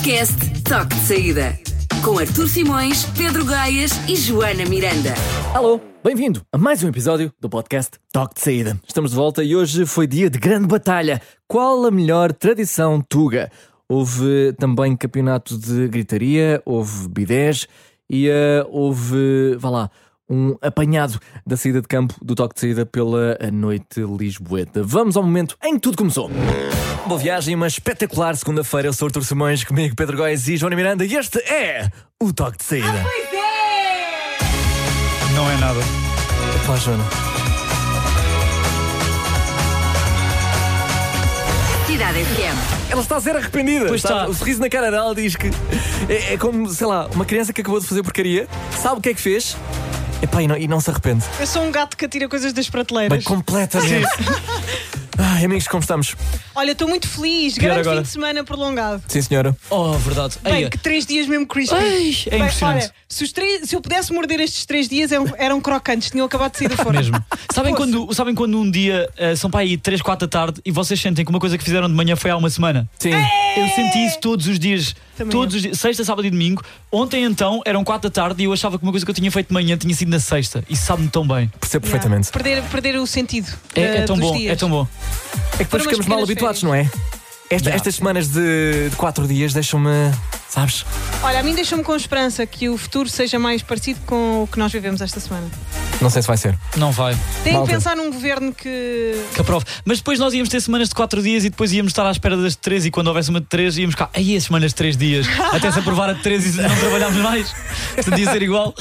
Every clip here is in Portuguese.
Podcast Toque de Saída. Com Artur Simões, Pedro Gaias e Joana Miranda. Alô, bem-vindo a mais um episódio do podcast Toque de Saída. Estamos de volta e hoje foi dia de grande batalha. Qual a melhor tradição tuga? Houve também campeonato de gritaria, houve bidés e houve, um apanhado da saída de campo do Toque de Saída pela noite lisboeta. Vamos ao momento em que tudo começou. Boa viagem, uma espetacular segunda-feira. Eu sou Artur Simões, comigo Pedro Góes e Joana Miranda e este é o Toque de Saída. Pois é! Não é nada. Pá, Joana. Cidade FM. Ela está a ser arrependida. Pois está. O sorriso na cara dela diz que é como, sei lá, uma criança que acabou de fazer porcaria, sabe o que é que fez? Epá, e não se arrepende. Eu sou um gato que atira coisas das prateleiras. Bem, completamente. Ai, amigos, como estamos? Olha, estou muito feliz. Pior Grande agora. fim de semana prolongado. Sim, senhora. Oh, verdade. Bem, que 3 dias mesmo crispy. Ai, é Bem, impressionante. olha, se eu pudesse morder estes 3 dias, eram crocantes. Tinham acabado de sair do forno. Mesmo. Sabem Poxa. quando um dia são para aí 3, 4 da tarde e vocês sentem que uma coisa que fizeram de manhã foi há uma semana? Sim. Eu senti isso todos os dias. Também Todos eu. os dias, sexta, sábado e domingo. Ontem então eram 4 da tarde e eu achava que uma coisa que eu tinha feito de manhã tinha sido na sexta. Isso sabe-me tão bem. Percebo perfeitamente. Perder o sentido. É tão dos bom, dias. é tão bom. É que depois Foram umas ficamos mal pequenas habituados, não é? Estas semanas de 4 dias deixam-me, sabes? Olha, a mim deixou-me com esperança que o futuro seja mais parecido com o que nós vivemos esta semana. Não sei se vai ser. Não vai. Tenho Malta. que pensar num governo que... Que aprove. Mas depois nós íamos ter semanas de 4 dias e depois íamos estar à espera das de 3 e quando houvesse uma de 3 íamos cá. Aí as semanas de 3 dias. Até se aprovar a de 3 e não trabalhámos mais. Podia ser igual.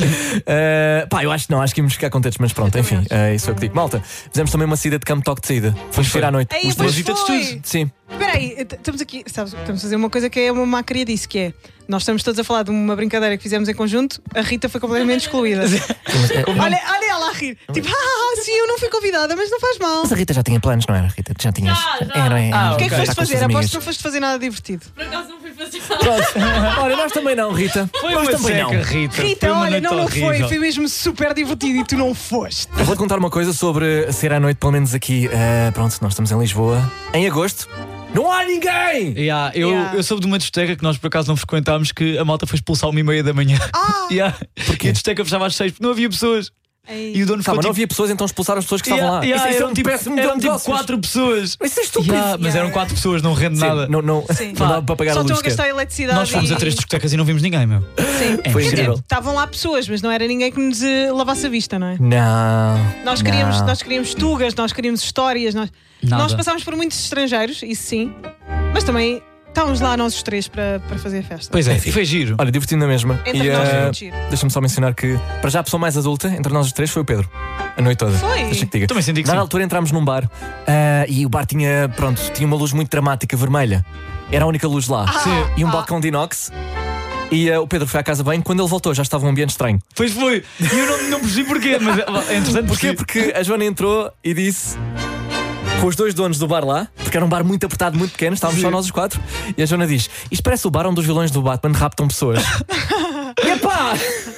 Eu acho que não, acho que íamos ficar contentes, mas pronto, Eu também enfim, isso é o que digo. Malta, fizemos também uma saída de campo Toque de Saída. Fomos foi. ver à noite. Ei, os pois três. visita de foi. estudo. Sim. Espera aí, estamos aqui, sabes, estamos a fazer uma coisa que é uma má criadice, que é, nós estamos todos a falar de uma brincadeira que fizemos em conjunto, a Rita foi completamente excluída. olha ela a rir, tipo, sim, eu não fui convidada, mas não faz mal. Mas a Rita já tinha planos, não era, Rita? Já tinhas. Já. Não é? Ah, O que é que ok. foste Está com as fazer? suas Aposto amigas. que não foste fazer nada divertido. Por acaso não fui fazer Pronto. Olha, nós também não, Rita. Foi nós uma também seca, não. Rita. Rita, Foi uma olha, noite não horrível. foi mesmo super divertido e tu não foste. Eu vou-te contar uma coisa sobre ser à noite, pelo menos aqui. Pronto, nós estamos em Lisboa. Em agosto, não há ninguém! Yeah, Yeah. eu soube de uma discoteca que nós por acaso não frequentámos que a malta foi expulsar 1h30 da manhã. Yeah. Porque a discoteca fechava às 6 porque não havia pessoas. Ei. E o dono Tá, ficou mas não tipo, havia pessoas, então expulsaram as pessoas que estavam lá. Isso é eram um tipo, péssimo modelo eram de tipo negócios. 4 pessoas. Isso é estúpido. Yeah, mas eram 4 pessoas, não rende Sim, nada. não Sim. dá para pagar Só a luz estão a gastar sequer. eletricidade. Nós fomos a 3 discotecas e não vimos ninguém, meu. Sim. Foi Quer dizer, incrível. estavam lá pessoas, mas não era ninguém que nos lavasse a vista, não é? Não. Nós queríamos tugas, nós queríamos histórias. Nada. Nós passámos por muitos estrangeiros, isso sim, mas também estávamos lá nós os 3 para fazer a festa. Pois é, Enfim. e foi giro. Olha, divertindo na mesma. Entre E, nós foi muito giro. deixa-me só mencionar que, para já, a pessoa mais adulta entre nós os 3 foi o Pedro. A noite toda. Foi? Deixa que diga. Também senti que Na sim. altura entramos num bar e o bar tinha uma luz muito dramática, vermelha. Era a única luz lá. Sim. E um balcão de inox. E o Pedro foi à casa bem. Quando ele voltou, já estava um ambiente estranho. Pois foi. E eu não percebi porquê, mas é interessante Porquê? Porque a Joana entrou e disse, com os 2 donos do bar lá, porque era um bar muito apertado, muito pequeno, estávamos Sim. só nós os 4. E a Joana diz: isto parece o bar onde os vilões do Batman raptam pessoas. Epá!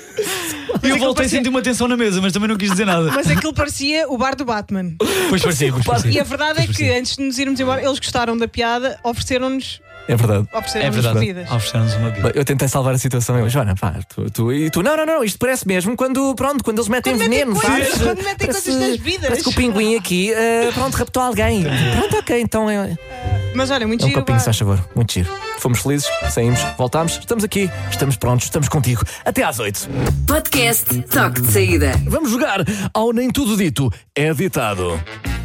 E eu voltei a sentir uma tensão na mesa, mas também não quis dizer nada. Mas aquilo parecia o bar do Batman. Pois parecia, pois E parecia. a verdade é que antes de nos irmos embora, eles gostaram da piada, ofereceram-nos É verdade. É verdade. bebidas. Ofereceram-nos uma bebida. Eu tentei salvar a situação. Eu, Joana, pá, tu, não, isto parece mesmo quando eles metem Quando metem veneno, coisas, sabes? quando metem coisas nas bebidas. Parece que o pinguim aqui, raptou alguém. Pronto, ok, então é Mas olha, muito um giro. copinho, se bar. faz favor. Muito giro. Fomos felizes, saímos, voltámos, estamos aqui, estamos prontos, estamos contigo. Até às 8. Podcast Toque de Saída. Vamos jogar ao Nem Tudo Dito é Ditado.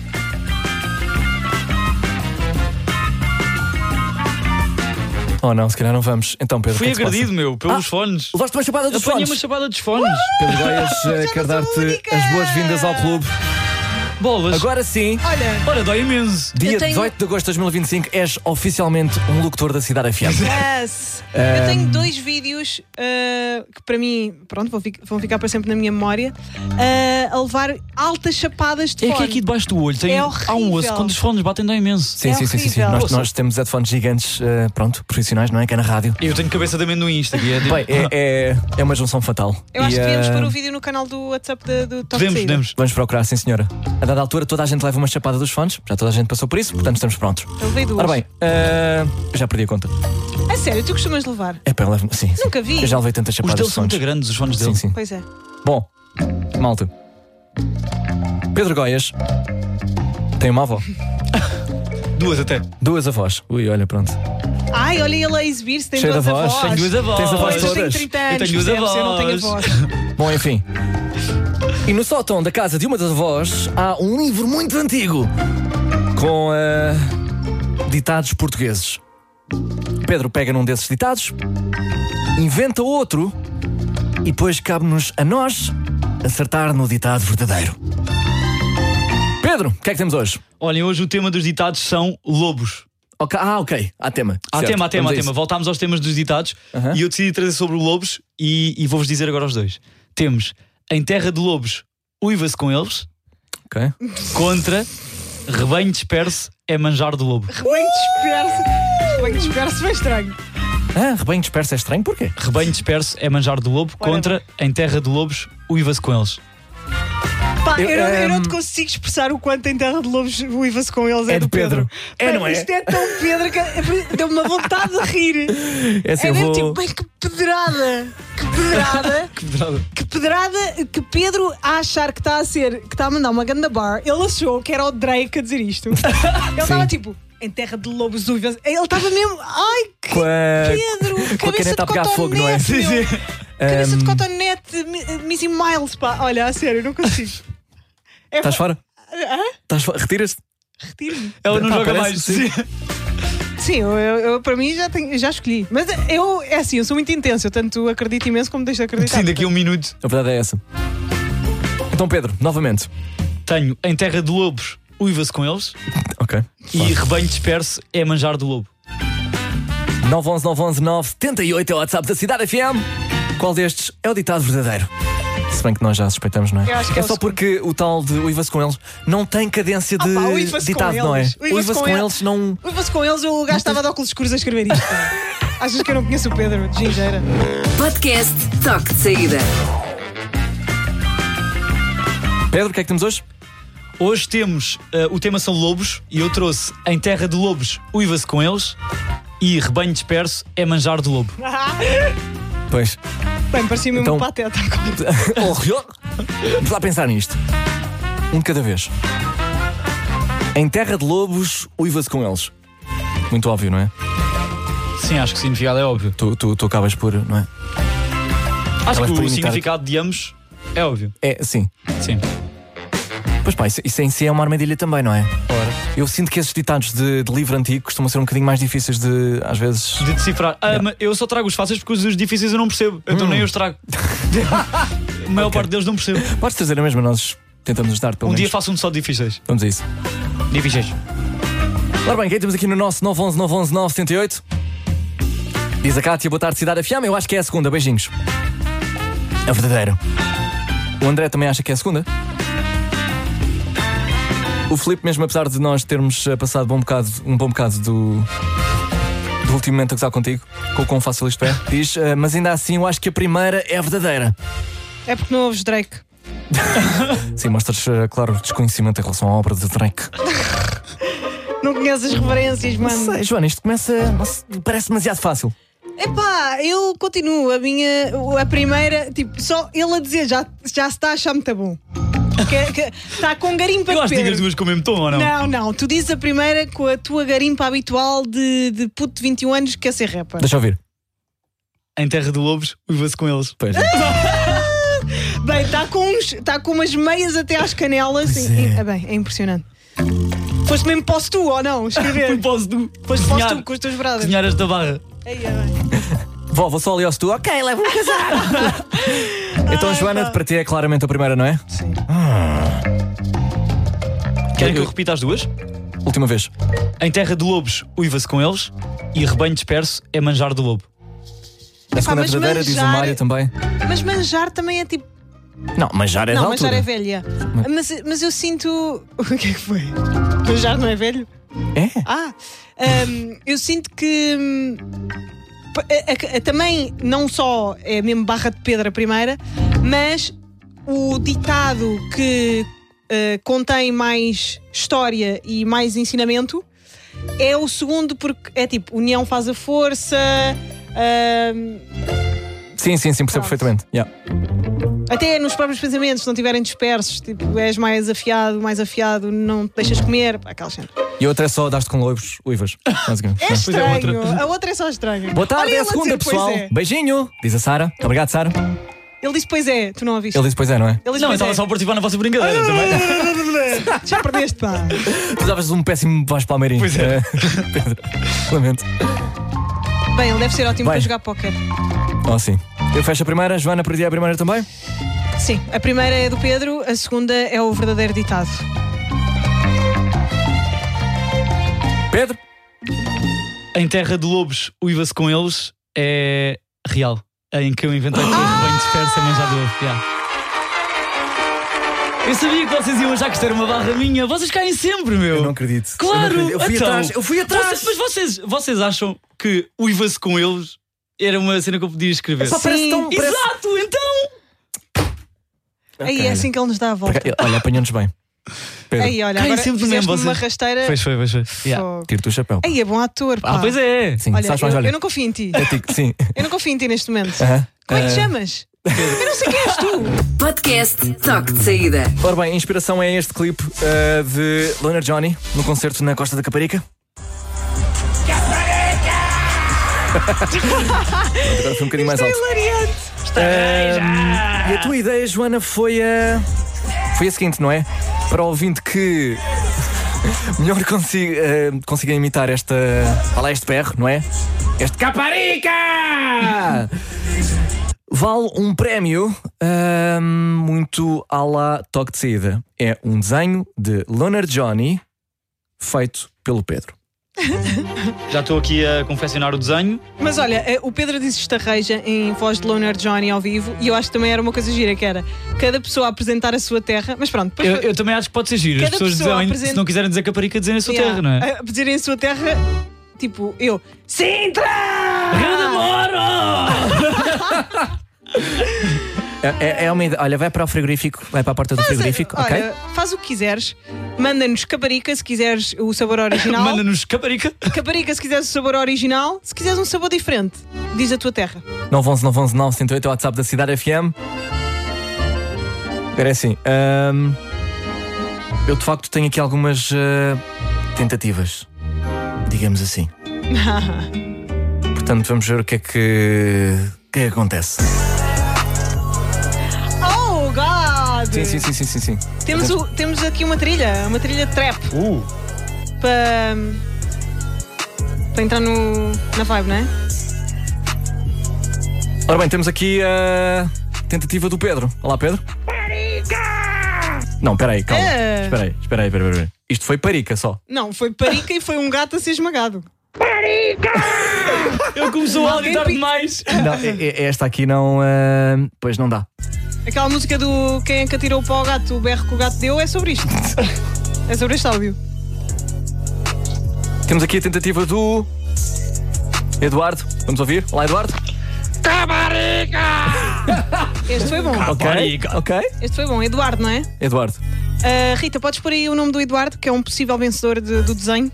Oh não, se calhar não vamos. Então, Pedro, Fui o que é que se agredido, passa? meu, pelos fones. Levaste uma chapada dos Apanhei fones. uma chapada dos fones. Pedro Góes quer não sou dar-te única. as boas-vindas ao clube. Bolas. Agora sim, Olha, Ora, dói imenso. dia Eu tenho- 18 de agosto de 2025, és oficialmente um locutor da Cidade FM. yes. Eu tenho 2 vídeos que para mim, pronto, vão ficar para sempre na minha memória, a levar altas chapadas de É fone. que aqui debaixo do olho É há um horrível. osso. Quando os fones batem, dói imenso. Sim, É sim. horrível. Nós temos headphones gigantes, profissionais, não é? Que é na rádio. Eu tenho cabeça de amendoim isto aqui. Bem, é uma junção fatal. Eu acho E, que devíamos pôr o vídeo no canal do WhatsApp do Top Podemos, Saída. podemos. Vamos procurar, sim senhora. A dada altura toda a gente leva uma chapada dos fones, já toda a gente passou por isso, portanto estamos prontos. Eu levei 2. Ora bem, eu já perdi a conta. A sério, tu costumas levar? É para levar. Sim. Nunca vi. Eu já levei tantas Os chapadas deles de são muito fones. grandes, os fones Sim, dele. sim. Pois é. Bom, malta. Pedro Goias tem uma avó. Duas até. Duas avós. Ui, olha, pronto. Ai, olha ele a exibir-se, tem Cheio duas de avós. avós. Tenho duas avós. Tens avós Pois, eu tenho todas? 30 anos, Eu tenho duas percebes? Eu não tenho avós. avós. Bom, enfim. E no sótão da casa de uma das avós há um livro muito antigo com ditados portugueses. Pedro pega num desses ditados, inventa outro e depois cabe-nos a nós acertar no ditado verdadeiro. Pedro, o que é que temos hoje? Olhem, hoje o tema dos ditados são lobos. Ok. Há tema. Há Certo, tema. vamos a isso. Voltámos aos temas dos ditados e eu decidi trazer sobre lobos e vou-vos dizer agora os dois. Temos em terra de lobos, uiva-se com eles, Ok. contra rebanho disperso é manjar do lobo. Rebanho disperso foi estranho. Rebanho disperso é estranho, porquê? Rebanho disperso é manjar do lobo, Ora contra em terra de lobos, uiva-se com eles. Pá, Eu, eu não te consigo expressar o quanto em terra de lobos uiva-se com eles. É do Pedro. É, Pá, não é? Isto é tão Pedro que deu-me uma vontade de rir. É assim, É eu mesmo vou... tipo, bem, que pedrada. Que pedrada que Pedro a achar que está a mandar uma ganda bar. Ele achou que era o Drake a dizer isto. Ele estava tipo, em terra de lobos uivas. Ele estava mesmo, ai, que Com a- Pedro, com a cabeça caneta de a pegar fogo, não é? cotonete, meu. Cabeça de Um, cotonete, Missy Miles, pá. Olha, a sério, não consigo. É Estás fora? Retiras-te? Retiro-me. Ela não Pá, joga parece- mais. sim. Sim, eu para mim já escolhi. Mas é assim, eu sou muito intenso. Eu tanto acredito imenso como deixo de acreditar. Sim, daqui a um minuto. A verdade é essa. Então, Pedro, novamente. Tenho em terra de lobos, uiva-se com eles Ok. e rebanho disperso é manjar do lobo. 911 911 978 é o WhatsApp da Cidade FM. Qual destes é o ditado verdadeiro? Se bem que nós já suspeitamos, não é? Eu acho que é o só segundo. porque o tal de uiva-se com eles não tem cadência de pá, uiva-se ditado, com não é? eles. Uiva-se com eles não. Uiva-se com eles, o gajo estava de óculos escuros a escrever isto. Achas que eu não conheço o Pedro de Gingeira? Podcast Toque de Saída. Pedro, o que é que temos hoje? Hoje temos, o tema são lobos e eu trouxe em terra de lobos, uiva-se com eles e rebanho disperso é manjar do lobo. Pois. Bem, parecia mesmo Então- um pateta. Vamos lá pensar nisto. Um de cada vez. Em terra de lobos, uiva-se com eles. Muito óbvio, não é? Sim, acho que o significado é óbvio. Tu acabas por, não é? Acho Acabas que por o imitar. significado de ambos é óbvio. É, sim. Sim. Pois pá, isso em si é uma armadilha também, não é? Ora. Eu sinto que esses ditados de livro antigo costumam ser um bocadinho mais difíceis de, às vezes. De decifrar. Mas eu só trago os fáceis porque os difíceis eu não percebo. Então nem eu os trago. A maior parte deles não percebo. Podes trazer a mesma, nós tentamos ajudar pelo Um dia menos. faço um só de difíceis. Vamos a isso. Difíceis. Ora bem, quem temos aqui no nosso 911 911 978? Diz a Cátia, boa tarde, Cidade FM. Eu acho que é a segunda, beijinhos. É verdadeiro. O André também acha que é a segunda. O Filipe, mesmo apesar de nós termos passado um bom bocado do último momento a gozar contigo, com o quão fácil isto é, diz, mas ainda assim eu acho que a primeira é a verdadeira. É porque não ouves Drake. Sim, mostras, claro, desconhecimento em relação à obra de Drake. Não conheces as referências, Não mano. sei, Joana, isto parece demasiado fácil. Epá, eu continuo. A primeira, tipo, só ele a dizer já se está a achar muito bom. Está com garimpa Eu de acho que digo as Pedro. duas com o mesmo tom, ou não? Não, tu dizes a primeira com a tua garimpa habitual de puto de 21 anos que quer ser rapper. Deixa eu ouvir. Em terra de lobos, uiva-se com eles. Pois Bem, está com umas meias até às canelas. Pois é. Bem, é impressionante. Foste mesmo posso tu ou não? Escrever. Posso tu Foste cozinhar, posso tu com os teus brothers. cozinhar esta barra. Aí, é bem. Vou só ali ao tu. Ok, leva-me a casar. Então, Joana, pá. para ti é claramente a primeira, não é? Sim. Querem que eu repita as duas? Última vez. Em terra de lobos, uiva-se com eles e rebanho disperso é manjar do lobo. A segunda mas verdadeira, diz o manjar- Mário também. Mas manjar também é tipo. Não, manjar é da Não, altura. manjar é velha. Mas eu sinto. O que é que foi? Manjar não é velho? É? Eu sinto que. Também não só é mesmo barra de pedra a primeira, mas o ditado que contém mais história e mais ensinamento É o segundo porque é tipo, união faz a força. Sim, percebo perfeitamente. Yeah. Até nos próprios pensamentos, se não estiverem dispersos, tipo, és mais afiado, não te deixas comer. Pá, aquelas cenas. E a outra é só dar-te com uivas, basicamente. É estranho. A outra é só estranha. Boa tarde, Olha é a ele a segunda, dizer, "Pois pessoal. é." Beijinho, diz a Sara. Muito obrigado, Sara. Ele disse pois é, tu não ouviste. Ele disse pois é, não é? Ele disse, Não, eu pois estava é. só a participar na vossa brincadeira também. Já perdeste, pá. Tu davas um péssimo Vasco Palmeirinho. Pois é. Pedro, lamento. Bem, ele deve ser ótimo Bem. para jogar póquer. Oh, sim. Eu fecho a primeira, Joana, perdi a primeira também? Sim, a primeira é do Pedro, a segunda é o verdadeiro ditado. Pedro? Em Terra de Lobos, uiva-se com eles é real. Em que eu inventei que o rebanho disperso é manjado de ovo. Yeah. Eu sabia que vocês iam achar que isto era uma barra minha. Vocês caem sempre, meu. Eu não acredito. Claro! Eu fui então, atrás. Eu fui atrás. Vocês acham que uiva-se com eles era uma cena que eu podia escrever? Só parece tão. Parece... Exato, então! Aí é assim que ele nos dá a volta. Olha, apanhou-nos bem. Pedro, Aí, olha, Cai agora sempre fizeste mesmo, uma vocês. rasteira. Pois foi. Yeah. Fogo. tiro-te o chapéu. Aí é bom ator, pá. Pois é. Sim, Olha, sabes mais, olha. eu não confio em ti. É tico, sim. Eu não confio em ti neste momento. Aham. Como é que te chamas? Eu não sei quem és tu. Podcast Toque de Saída. Ora bem, a inspiração é este clipe de Loner Johnny no concerto na Costa da Caparica. Agora foi um bocadinho mais alto. Hilariante. E a tua ideia, Joana, foi a seguinte, não é? Para o ouvinte que melhor consiga imitar este berro, não é? Este Caparica! Vale um prémio muito à la Toque de Saída. É um desenho de Loner Johnny feito pelo Pedro. Já estou aqui a confeccionar o desenho. Mas olha, o Pedro disse estarreja em voz de Loner Johnny ao vivo e eu acho que também era uma coisa gira, que era cada pessoa a apresentar a sua terra, mas pronto. Depois Eu também acho que pode ser giro. As Cada pessoas pessoa dizem, apresenta- se não quiserem dizer Caparica, dizem a sua terra, não é? A dizerem a sua terra, tipo, eu. Sintra! Rio de Moro! É uma ideia. Olha, vai para o frigorífico, vai para a porta do frigorífico, ok? Olha, faz o que quiseres. Manda-nos Caparica se quiseres o sabor original. Manda-nos Caparica. Caparica se quiseres o sabor original. Se quiseres um sabor diferente, diz a tua terra. 911 908 é o WhatsApp da Cidade FM. Era assim. Eu de facto tenho aqui algumas tentativas, digamos assim. Portanto, vamos ver o que é que acontece. Oh, God! Sim. Temos aqui uma trilha de trap para entrar na vibe, não é? Ora bem, temos aqui a tentativa do Pedro. Olá, Pedro. Não, espera aí, calma. Espera aí. Isto foi parica só. Não, foi parica e foi um gato a ser esmagado. Ele começou a Alguém gritar pi- demais. Não, esta aqui não. Pois não dá. Aquela música do quem é que atirou para o gato, o berro que o gato deu, é sobre isto. É sobre este áudio. Temos aqui a tentativa do Eduardo. Vamos ouvir? Olá, Eduardo. Este foi bom. Ok. Este foi bom. Eduardo, não é? Eduardo. Rita, podes pôr aí o nome do Eduardo, que é um possível vencedor do desenho?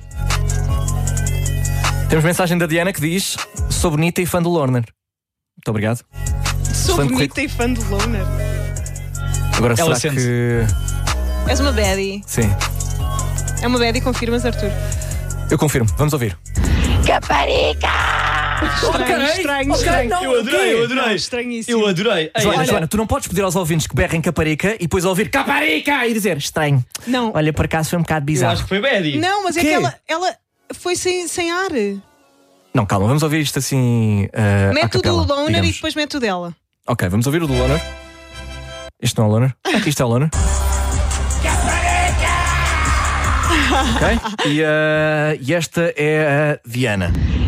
Temos mensagem da Diana que diz: sou bonita e fã do Loner. Muito obrigado. Sou Excelente bonita e fã do Loner. Agora Ela será sente. que. És uma baddie. Sim, É uma baddie, confirmas, Arthur? eu confirmo. Vamos ouvir. Estranho. Eu adorei. Não, estranhíssimo. Eu adorei. Ei, Joana, tu não podes pedir aos ouvintes que berrem Caparica e depois ouvir Caparica e dizer estranho. Não. Olha, por acaso foi um bocado eu bizarro. acho que foi Betty. Não, mas é Quê? que ela foi sem ar. Não, calma, vamos ouvir isto assim. à Mete o do capela, Loner digamos. e depois mete o dela. Ok, vamos ouvir o do Loner. Isto não é o Loner. Isto é o Loner. Ok? E esta é a Diana.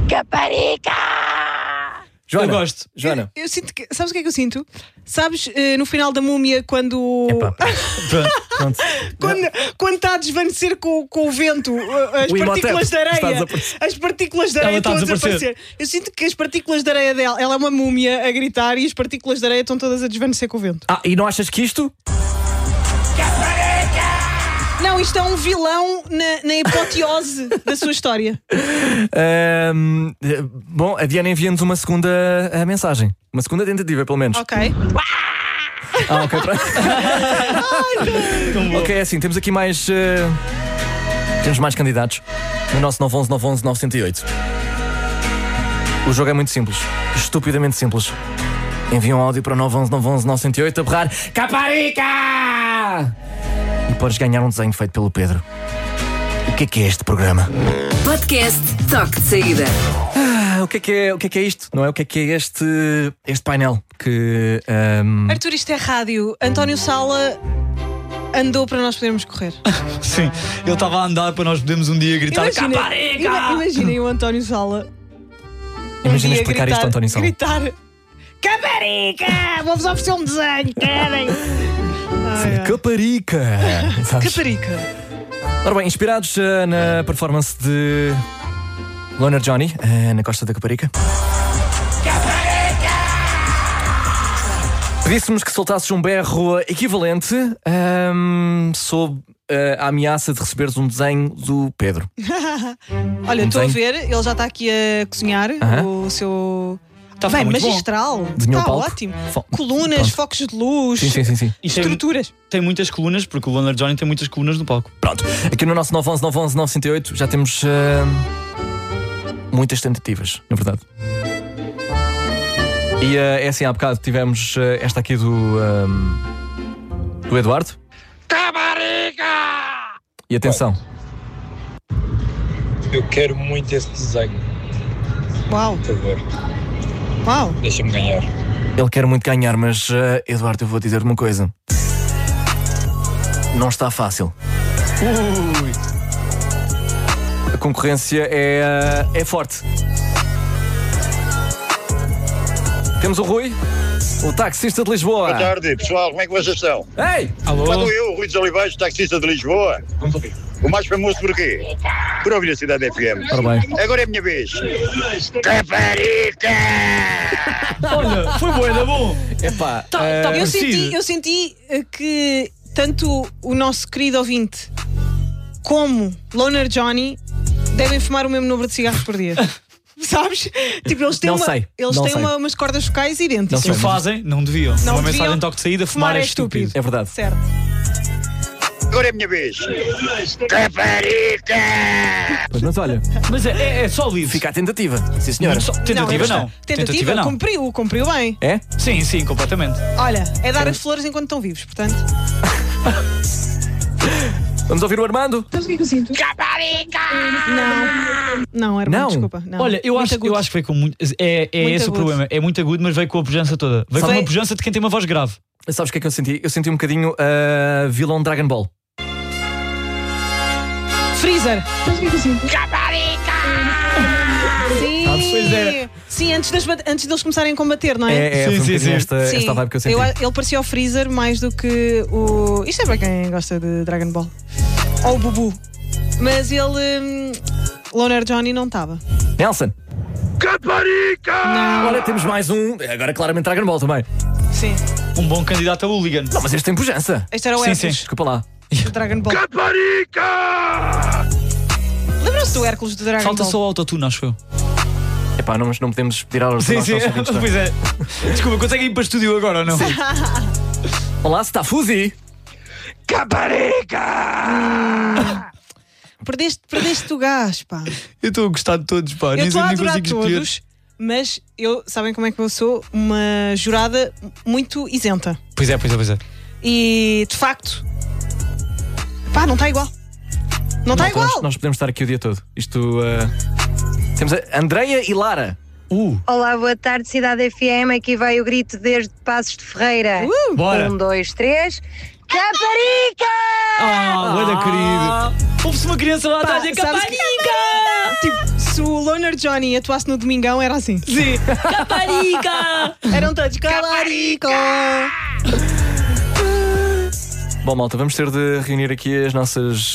Joana, Eu gosto. Joana. Eu sinto que. Sabes o que é que eu sinto? Sabes, no final da múmia, quando. Epá, pronto. Quando está a desvanecer com o vento, as O partículas Imhotep de está a areia. desaparecer. As partículas de areia Ela está estão a a desaparecer. Eu sinto que as partículas de areia dela. Ela é uma múmia a gritar e as partículas de areia estão todas a desvanecer com o vento. E não achas que isto Não, isto é um vilão na apoteose da sua história. Bom, a Diana envia-nos uma segunda mensagem. Uma segunda tentativa, pelo menos. Ok. Ok, pronto. Ok, é assim, temos aqui mais. Temos mais candidatos no nosso 911-911-908. O jogo é muito simples, estupidamente simples. Envia um áudio para o 911-911-908 a berrar Caparica! E podes ganhar um desenho feito pelo Pedro. O que é este programa? Podcast Toque de Saída. O que é isto? Não é? O que é este painel que... Arthur, isto é rádio. António Sala andou para nós podermos correr. Sim, ele estava a andar para nós podermos um dia gritar Caparica! Imaginem o António Sala. Imagina explicar isto ao António Sala. Gritar Caparica! Vou-vos oferecer um desenho, querem? Caparica! Sabes? Caparica. Ora bem, inspirados na performance de Loner Johnny na Costa da Caparica. Pedíssemos que soltasses um berro equivalente sob a ameaça de receberes um desenho do Pedro. Olha, estou a ver, ele já está aqui a cozinhar o seu... Está bem, muito magistral. Desenhou Está o palco. ótimo. Pronto. Colunas, focos de luz, Sim. estruturas. Tem muitas colunas, porque o Loner Johnny tem muitas colunas no palco. Pronto, aqui no nosso 911-911-908 já temos muitas tentativas, na verdade. E é assim, há bocado tivemos esta aqui do Eduardo. Caparica! E atenção. Eu quero muito esse desenho, Uau, por favor, uau. deixa-me ganhar. Ele quer muito ganhar, mas Eduardo, eu vou dizer uma coisa. Não está fácil. A concorrência é forte. Temos o Rui, o taxista de Lisboa. Boa tarde, pessoal, como é que vocês estão? Ei! Alô? Falo eu, Rui dos Olivais, taxista de Lisboa. O mais famoso por quê? Por ouvir a Cidade FM. Ora bem. Agora é a minha vez. Caparica! Olha, foi bom, era bom. Epá, Eu senti que tanto o nosso querido ouvinte como Loner Johnny devem fumar o mesmo número de cigarros por dia. Sabes? Tipo, eles têm, Não sei, eles não têm sei. umas cordas focais idênticas. Se o fazem, não deviam. Não Uma deviam. mensagem de toque de saída, fumar é estúpido. é verdade. Certo. Agora é a minha vez. Caparica! Pois, mas olha, Mas é só livre. fica a tentativa. Sim, senhora. Tentativa não. Tentativa não. cumpriu bem. É? Sim, completamente. Olha, é dar as flores enquanto estão vivos, portanto. Vamos ouvir o Armando? Sabes o que é que eu sinto? Não, Armando, Não. desculpa. Não. Olha, eu Muito acho agudo. que veio com muito. É Muito esse o agudo. problema. É muito agudo, mas veio com a pujança toda. Veio com Foi- uma pujança de quem tem uma voz grave. Sabes o que é que eu senti? Eu senti um bocadinho vilão Dragon Ball. Freezer. Sabes o que é que eu sinto? Sim. Pois é. Sim, antes deles começarem a combater, não é? Foi um Sim, bocadinho sim. esta vibe que eu senti. Ele parecia o Freezer mais do que o. Isto é para quem gosta de Dragon Ball. Ou o Bubu. Mas ele. Loner Johnny não estava. Nelson, Caparica! olha, temos mais um. Agora claramente Dragon Ball também. Sim. Um bom candidato a hooligan. Não, mas este tem pujança. Este era o Sim, Hércules Desculpa lá. do Dragon Ball. Caparica! Lembram-se do Hércules do Dragon Falta Ball? só o autotune, acho eu. Epá, não podemos pedir aos Sim, nossos ouvintes, não. pois é. Desculpa, consegue ir para o estúdio agora ou não? Olá, está Fuzi. Caparica! Perdeste o gás, pá. Eu estou a gostar de todos, pá. Eu Nem estou a adorar consigo escolher. todos, mas sabem como é que eu sou? Uma jurada muito isenta. Pois é. E de facto, pá, não está igual. Não está igual. Nós podemos estar aqui o dia todo. Isto. Temos a Andreia e Lara. Olá, boa tarde, Cidade FM. Aqui vai o grito desde Passos de Ferreira. Bora. 1, 2, 3. Caparica! Olha, querido. Houve-se uma criança lá atrás e a sabes Caparica! Tipo, se o Loner Johnny atuasse no Domingão, era assim. Sim. Caparica! Eram todos Caparica! Bom, malta, vamos ter de reunir aqui as nossas.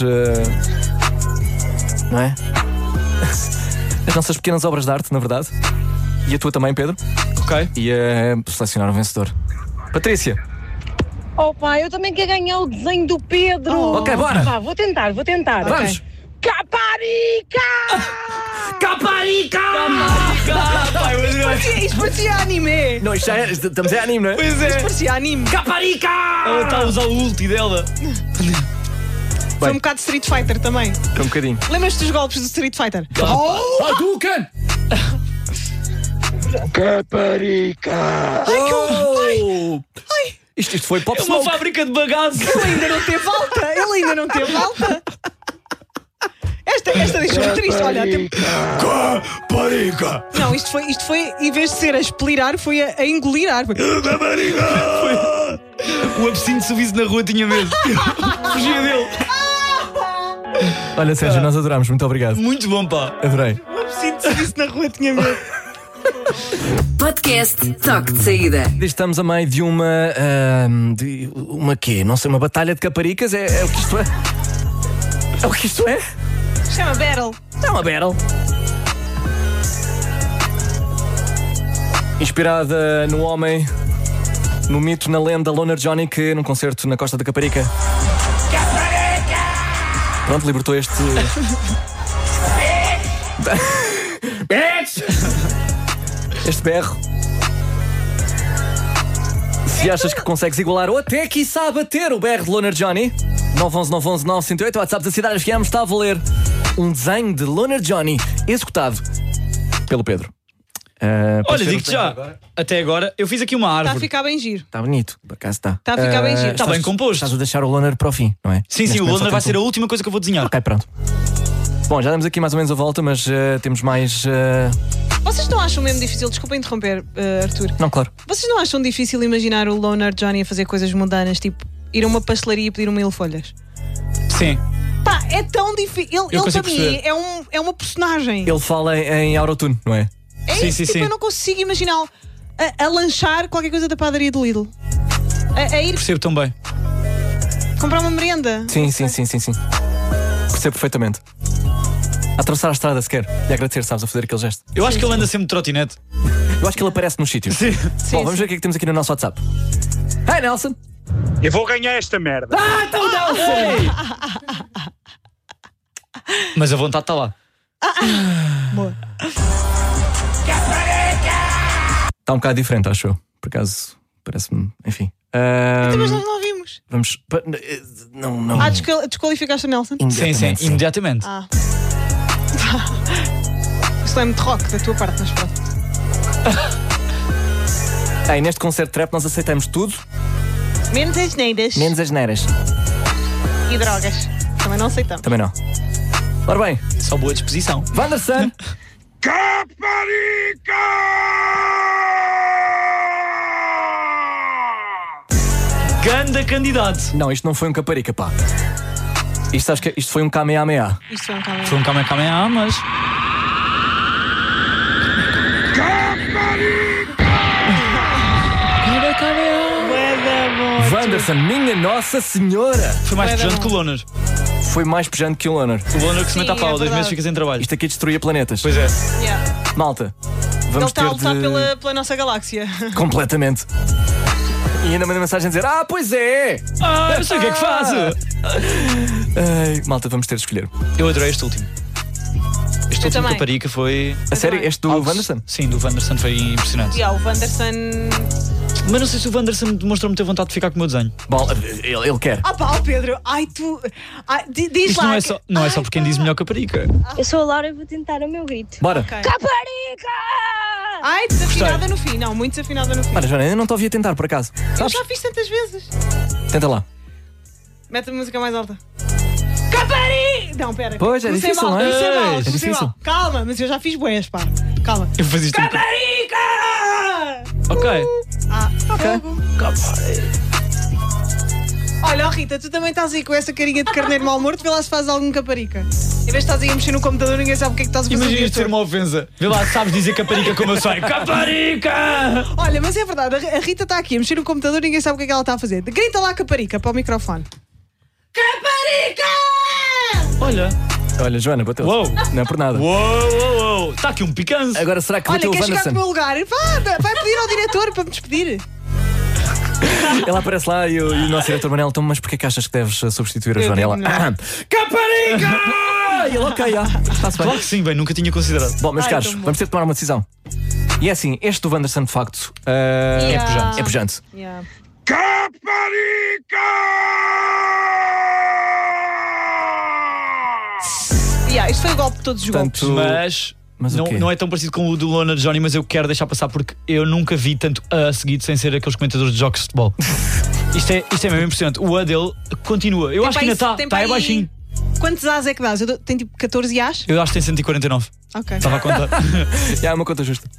Não é? As nossas pequenas obras de arte, na verdade. E a tua também, Pedro. Ok. E selecionar um vencedor. Patrícia. Opa, eu também quero ganhar o desenho do Pedro. Ok, bora. Vá, vou tentar. Vamos. Caparica! Caparica! Isto parecia anime. Não, isto já é. Estamos em anime, não é? Pois Isto é. parecia anime. Caparica! Ela está a usar o ulti dela. Foi um bocado de Street Fighter também. Um bocadinho. Lembras-te dos golpes do Street Fighter? Hadouken! Caparica! Ai! Isto foi Pop É uma Smoke. fábrica de bagaço. Ele ainda não teve alta. Esta deixou-me triste. Olha, Caparica! não, isto foi, em vez de ser a expirar, foi a engolir ar. O absinto se visse na rua tinha medo. Fugia dele. Olha, Sérgio, nós adorámos. Muito obrigado. Muito bom, pá. Adorei. Se isso na rua tinha medo. Podcast Toque de Saída. Estamos a meio de uma. Uma quê? Não sei, uma batalha de caparicas? É o que isto é? É o que isto é? Chama Battle. É uma battle. Inspirada no homem, no mito, na lenda Loner Johnny, que num concerto na Costa da Caparica. Pronto, libertou este. Este berro. Se achas que consegues igualar ou até quiçá bater o berro de Loner Johnny, 911-911-908, o WhatsApp da Cidade FM está a valer um desenho de Loner Johnny executado pelo Pedro. Olha, digo-te já, até agora eu fiz aqui uma Está a árvore. ficar bem giro. Está bonito, por acaso está. Está a ficar bem giro. Está bem composto. Estás a deixar o Loner para o fim, não é? Sim, Neste o momento Loner só vai tem ser a tu. última coisa que eu vou desenhar. Ok, pronto. Bom, já demos aqui mais ou menos a volta, mas temos mais. Vocês não acham mesmo difícil, desculpa interromper, Arthur, Não, claro. vocês não acham difícil imaginar o Loner Johnny a fazer coisas mundanas, tipo ir a uma pastelaria e pedir um mil folhas? Sim. Pá, é tão difícil. Ele para consigo mim perceber. é uma personagem. Ele fala em autotune, não é? É Sim, isso, sim, tipo, sim. eu não consigo imaginá-lo a lanchar qualquer coisa da padaria do Lidl. A ir Percebo tão bem. comprar uma merenda. Sim. Percebo perfeitamente. A atravessar a estrada sequer e a agradecer, sabes, a fazer aquele gesto. Eu acho que ele anda sempre de trotinete. Eu acho que ele aparece nos sítios. Sim. Bom, vamos ver o que é que temos aqui no nosso WhatsApp. Hey, Nelson! Eu vou ganhar esta merda. Então, Nelson! Mas a vontade está lá. Boa. Está um bocado diferente, acho eu. Por acaso, parece-me. Enfim. Então, mas nós não ouvimos. Vamos. Não. Desqualificaste o Nelson? Sim, imediatamente. Isso é muito rock da tua parte, mas pronto. Neste concerto de trap nós aceitamos tudo, Menos as neiras menos as neiras. e drogas. Também não aceitamos. Também não. Ora bem, Só boa disposição. Wanderson! Ganda candidato. Não, isto não foi um caparica, pá. Isto foi um Kamehameha. Isto é um caminho. Foi um Kamehameha, mas. Wanderson, minha Nossa Senhora! Foi mais Vai dar pejante bom. que o Loner. Foi mais pejante que o Loner. O Loner que se Sim, mete a pau, é 2 meses verdade. fica sem trabalho. Isto aqui destruía planetas. Pois é. Yeah. Malta, Ele vamos está a ter lutar de... pela nossa galáxia. Completamente. E ainda manda mensagem a dizer: pois é! Eu sei o que é que faço. Ai, malta, vamos ter de escolher. Eu adorei este último. Este último também. Caparica foi. A sério, também. este do Wanderson? Sim, do Wanderson foi impressionante. Yeah, o Wanderson. Mas não sei se o Wanderson demonstrou muita vontade de ficar com o meu desenho. Bom, ele quer. Ah pá, Pedro, ai tu. Ai, diz Isto lá. não é só por quem diz melhor Caparica. Eu sou a Laura e vou tentar o meu grito. Bora. Ok. Caparica! Ai, desafinada no fim. Não, muito desafinada no fim. Olha, Joana, eu não te ouvi a tentar, por acaso. Eu Sabes? já fiz tantas vezes. Tenta lá. Mete a música mais alta. Capari! Não, pera. Pois, é Comecei difícil, mal, não é? comecei mal, É comecei difícil. mal. Calma, mas eu já fiz bués, pá. Calma. Eu fazia isto. Caparica! Ok. Fogo. Olha, oh, Rita, tu também estás aí com essa carinha de carneiro mal morto, vê lá se faz algum caparica. Em vez de estás aí a mexer no computador, ninguém sabe o que é que estás a fazer. Imagina isto ser uma ofensa. Vê lá, sabes dizer Caparica como eu sei. Caparica! Olha, mas é verdade, a Rita está aqui a mexer no computador, ninguém sabe o que é que ela está a fazer. Grita lá caparica para o microfone. Caparica! Olha. Joana, bateu. Uou. Não é por nada. Uou. Está aqui um picante. Agora será que Olha, bateu o quer chegar com o Wanderson? meu lugar? Vá, vai pedir ao diretor para me despedir. Ela aparece lá e o nosso diretor Manel, então, mas porquê que achas que deves substituir a Joana? E ela, Caparica! E ele, ok, está-se bem. Claro que sim, bem, nunca tinha considerado. Bom, meus caros, vamos ter de tomar uma decisão. E é assim, este do Wanderson de facto é pujante. Yeah. Isto foi o golpe de todos os golpes. Mas o quê? não é tão parecido com o do Lona de Johnny, mas eu quero deixar passar porque eu nunca vi tanto a seguido sem ser aqueles comentadores de jogos de futebol. Isto é mesmo impressionante. O A dele continua. Eu acho que ainda está é baixinho. Quantos As é que dás? Tem tipo 14 As? Eu acho que tem 149. Ok. Estava a contar. É uma conta justa.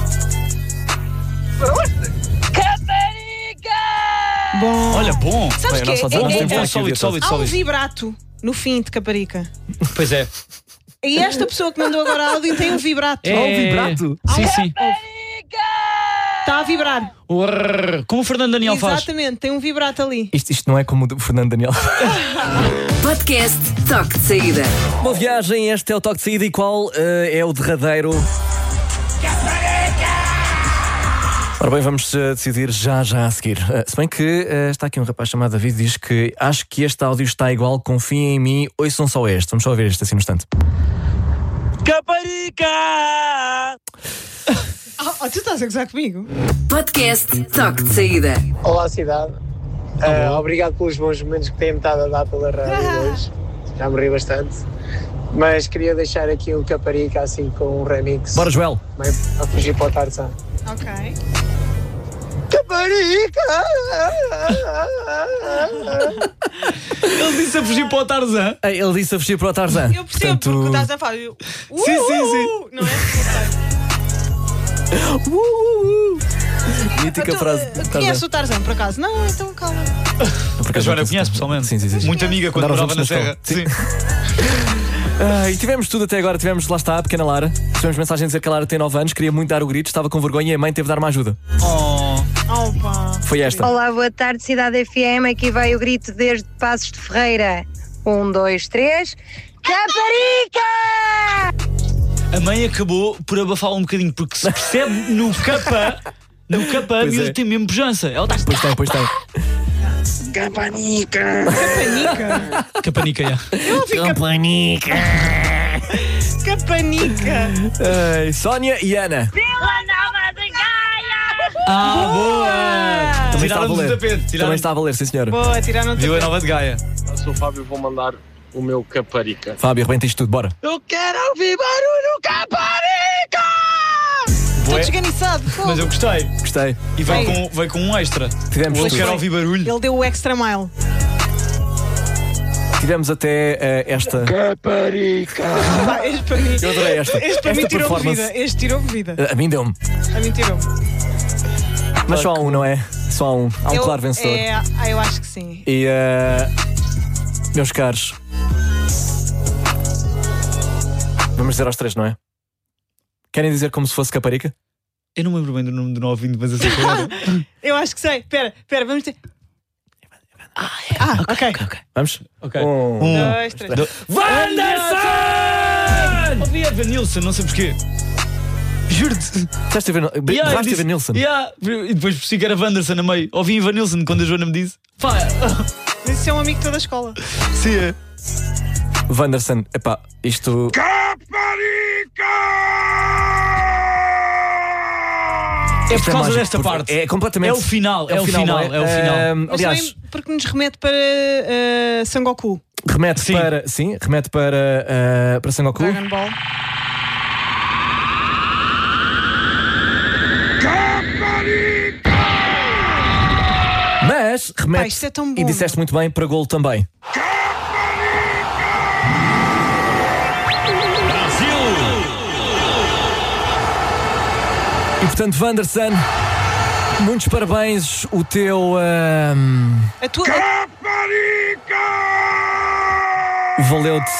Bom. Olha, bom. Sabes Bem, que Sólido. há um vibrato no fim de Caparica. Pois é. E esta pessoa que mandou agora áudio tem um vibrato. Há um vibrato? Sim. Está a vibrar. Como o Fernando Daniel faz. Exatamente, tem um vibrato ali. Isto não é como o do Fernando Daniel. Podcast Toque de Saída. Boa viagem, este é o Toque de Saída e qual é o derradeiro? Ora bem, vamos decidir já a seguir. Se bem que está aqui um rapaz chamado David e diz que acho que este áudio está igual, confiem em mim, ouçam só este. Vamos só ouvir este assim no instante. Caparica! Tu estás a gozar comigo? Podcast Toque de Saída. Olá, cidade. Obrigado pelos bons momentos que têm-me estado a dar pela rádio hoje. Já me ri bastante. Mas queria deixar aqui um Caparica assim com um remix. Bora, Joel. Meio a fugir para o Tarzan. Ok. Caparica! Ele disse a fugir para o Tarzan. Ele disse a fugir para o Tarzan. Eu percebo porque o Tarzan faz. Sim. Não é? Mítica frase. Conhece o Tarzan, por acaso? Não, então calma. A Joana conhece pessoalmente. Sim. Muito amiga quando Andaram morava na juntos na Serra. escola. Sim. E tivemos tudo até agora. Tivemos, lá está, a pequena Lara. Tivemos mensagem a dizer que a Lara tem 9 anos, queria muito dar o grito, estava com vergonha e a mãe teve de dar uma ajuda. Opa. Foi esta. Olá, boa tarde, Cidade FM. Aqui vai o grito desde Passos de Ferreira. 1, 2, 3. Caparica! A mãe acabou por abafá-la um bocadinho, porque se percebe no capa a miúda tem mesmo pujança. Ela está. Pois tem. Capanica! Capanica, já. Eu ouvi Capanica. Sónia e Ana. Boa! Também está a Tiraram-nos do valer. tapete. Também está a valer, sim senhora. Boa, tiraram Viu a Nova de Gaia. Eu sou o Fábio, vou mandar o meu Caparica. Fábio, arrebenta isto tudo, bora. Eu quero ouvir barulho Caparica! Estou desganiçado. Mas eu gostei. Gostei. E veio com um extra. Tivemos Eu tudo. quero ouvir barulho. Ele deu o extra mile. Tivemos até esta. Caparica! Este para mim. Eu adorei esta. Este para mim tirou performance. bebida. Este tirou bebida. A mim deu-me. A mim tirou. Mas só há um, não é? Só há um. Há um claro vencedor. Eu acho que sim. E meus caros, vamos dizer aos três, não é? Querem dizer como se fosse Caparica? Eu não me lembro bem do nome do novo vindo, mas eu sei qual era. Eu acho que sei. Espera, vamos ter. Ok. Vamos? Ok. 1, 2, 3. Wanderson! Ouvi Evan Nilsson, não sei porquê. Juro-te. Barraste Evan Nilsson. E depois percebi que era Wanderson a meio. Ouvi Evan Nilsson quando a Joana me disse. Pá. Esse é um amigo de toda a escola. Sim, é. Wanderson, epá, isto. É Isto por causa mágico, desta parte. É completamente. É o final. não é? Mas Aliás, também porque nos remete para Sangoku. remete Sim. para. Sim, remete para Sangoku. Dragon Ball. Mas remete. Isto é tão bom. E disseste muito bem para golo também. E portanto, Wanderson, muitos parabéns. O teu. A tua. Valeu-te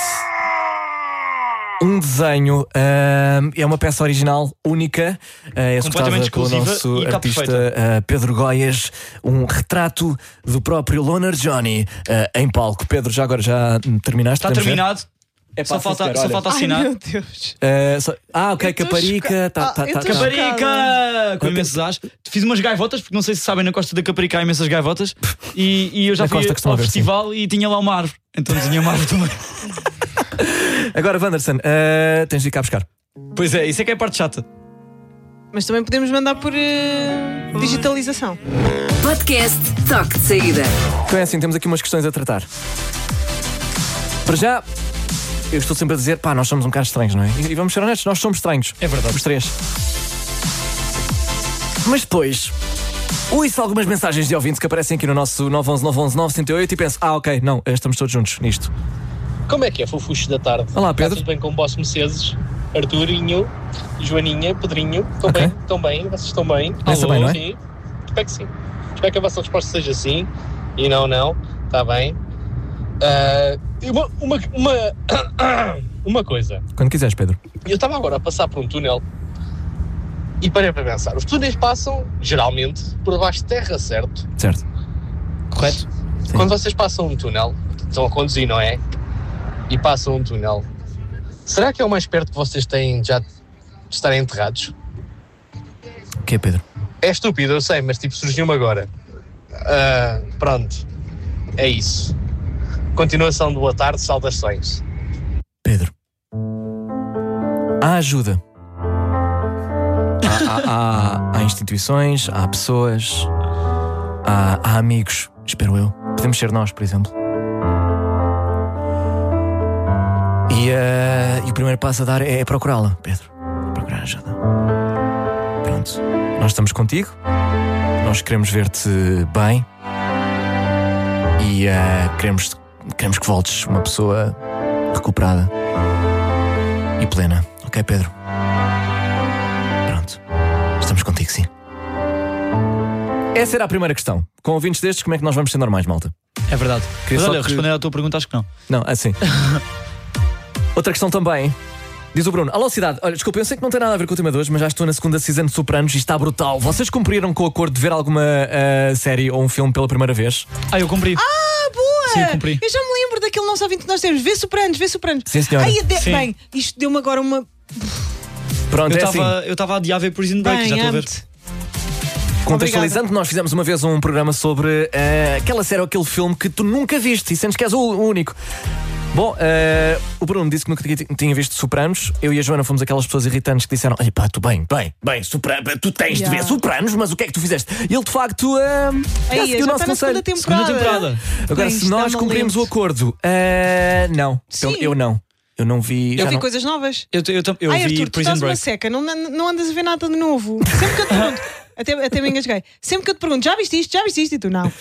um desenho. É uma peça original, única, executada Completamente pelo exclusiva nosso e está artista Pedro Goias. Um retrato do próprio Loner Johnny em palco. Pedro, já agora já terminaste? Está Podemos ver? terminado. Só falta assinar. Ai, meu Deus. Ok, Eu tô Caparica. chocada. Eu tô Caparica! com imensas as. Fiz umas gaivotas, porque não sei se sabem, na Costa da Caparica há imensas gaivotas. E eu já fui ao festival e tinha lá uma árvore. Então desenhei uma árvore também. Agora, Wanderson, tens de ir cá buscar. Pois é, isso é que é a parte chata. Mas também podemos mandar por digitalização. Podcast Toque de Saída. Então é assim, temos aqui umas questões a tratar. Para já, eu estou sempre a dizer, pá, nós somos um bocado estranhos, não é? E vamos ser honestos, nós somos estranhos. É verdade. Os três. Mas depois, ouço algumas mensagens de ouvintes que aparecem aqui no nosso 911-911-908 e penso, ok, não, estamos todos juntos nisto. Como é que é, fofuxos da tarde? Olá, Pedro. Está tudo bem com o Boss Mercedes, Arturinho, Joaninha, Pedrinho? Estão bem? Vocês estão bem? Alô, bem, não é? Sim. Espero que sim. Espero que a vossa resposta seja sim. E não. Está bem. Uma coisa. Quando quiseres, Pedro. Eu estava agora a passar por um túnel e parei para pensar. Os túneis passam, geralmente, por debaixo de terra, certo? Certo. Correto? Sim. Quando vocês passam um túnel, estão a conduzir, não é? E passam um túnel, será que é o mais perto que vocês têm já de estarem enterrados? O que é, Pedro? É estúpido, eu sei, mas tipo, surgiu-me agora. Pronto. É isso. Continuação de boa tarde, saudações. Pedro. Há ajuda. Há instituições, há pessoas, há amigos, espero eu. Podemos ser nós, por exemplo. E o primeiro passo a dar é procurá-la, Pedro. Procurar ajuda. Pronto. Nós estamos contigo. Nós queremos ver-te bem. E queremos que voltes uma pessoa recuperada e plena. Ok, Pedro? Pronto. Estamos contigo, sim. Essa era a primeira questão. Com ouvintes destes, como é que nós vamos ser normais, malta? É verdade. Mas olha, respondendo à tua pergunta, acho que não. Não, assim. Outra questão também. Diz o Bruno, alô cidade, olha, desculpa, eu sei que não tem nada a ver com o tema de hoje, mas já estou na segunda season de Sopranos e está brutal. Vocês cumpriram com o acordo de ver alguma série ou um filme pela primeira vez? Eu cumpri. Boa! Sim, eu cumpri. Eu já me lembro daquele nosso ouvinte que nós temos. Vê Sopranos. Sim, senhora. Sim. Bem, isto deu-me agora uma... Pronto, eu estava a adiar ver Prison Break, já estou a ver. Contextualizando, nós fizemos uma vez um programa sobre aquela série ou aquele filme que tu nunca viste e sentes que és o único. Bom, o Bruno disse que nunca tinha visto Sopranos. Eu e a Joana fomos aquelas pessoas irritantes que disseram: "Ei pá, tu bem, Sopranos, tu tens de ver Sopranos, mas o que é que tu fizeste?" E ele de facto já seguiu o nosso conselho. Segunda temporada. Agora, se nós cumprimos o acordo, não. Eu não. Eu não vi. Eu vi coisas novas. Eu vi Arthur, tu Prison estás Break. uma seca, não andas a ver nada de novo. Sempre que eu te pergunto, até me engasguei. Sempre que eu te pergunto, já viste isto? E tu, não.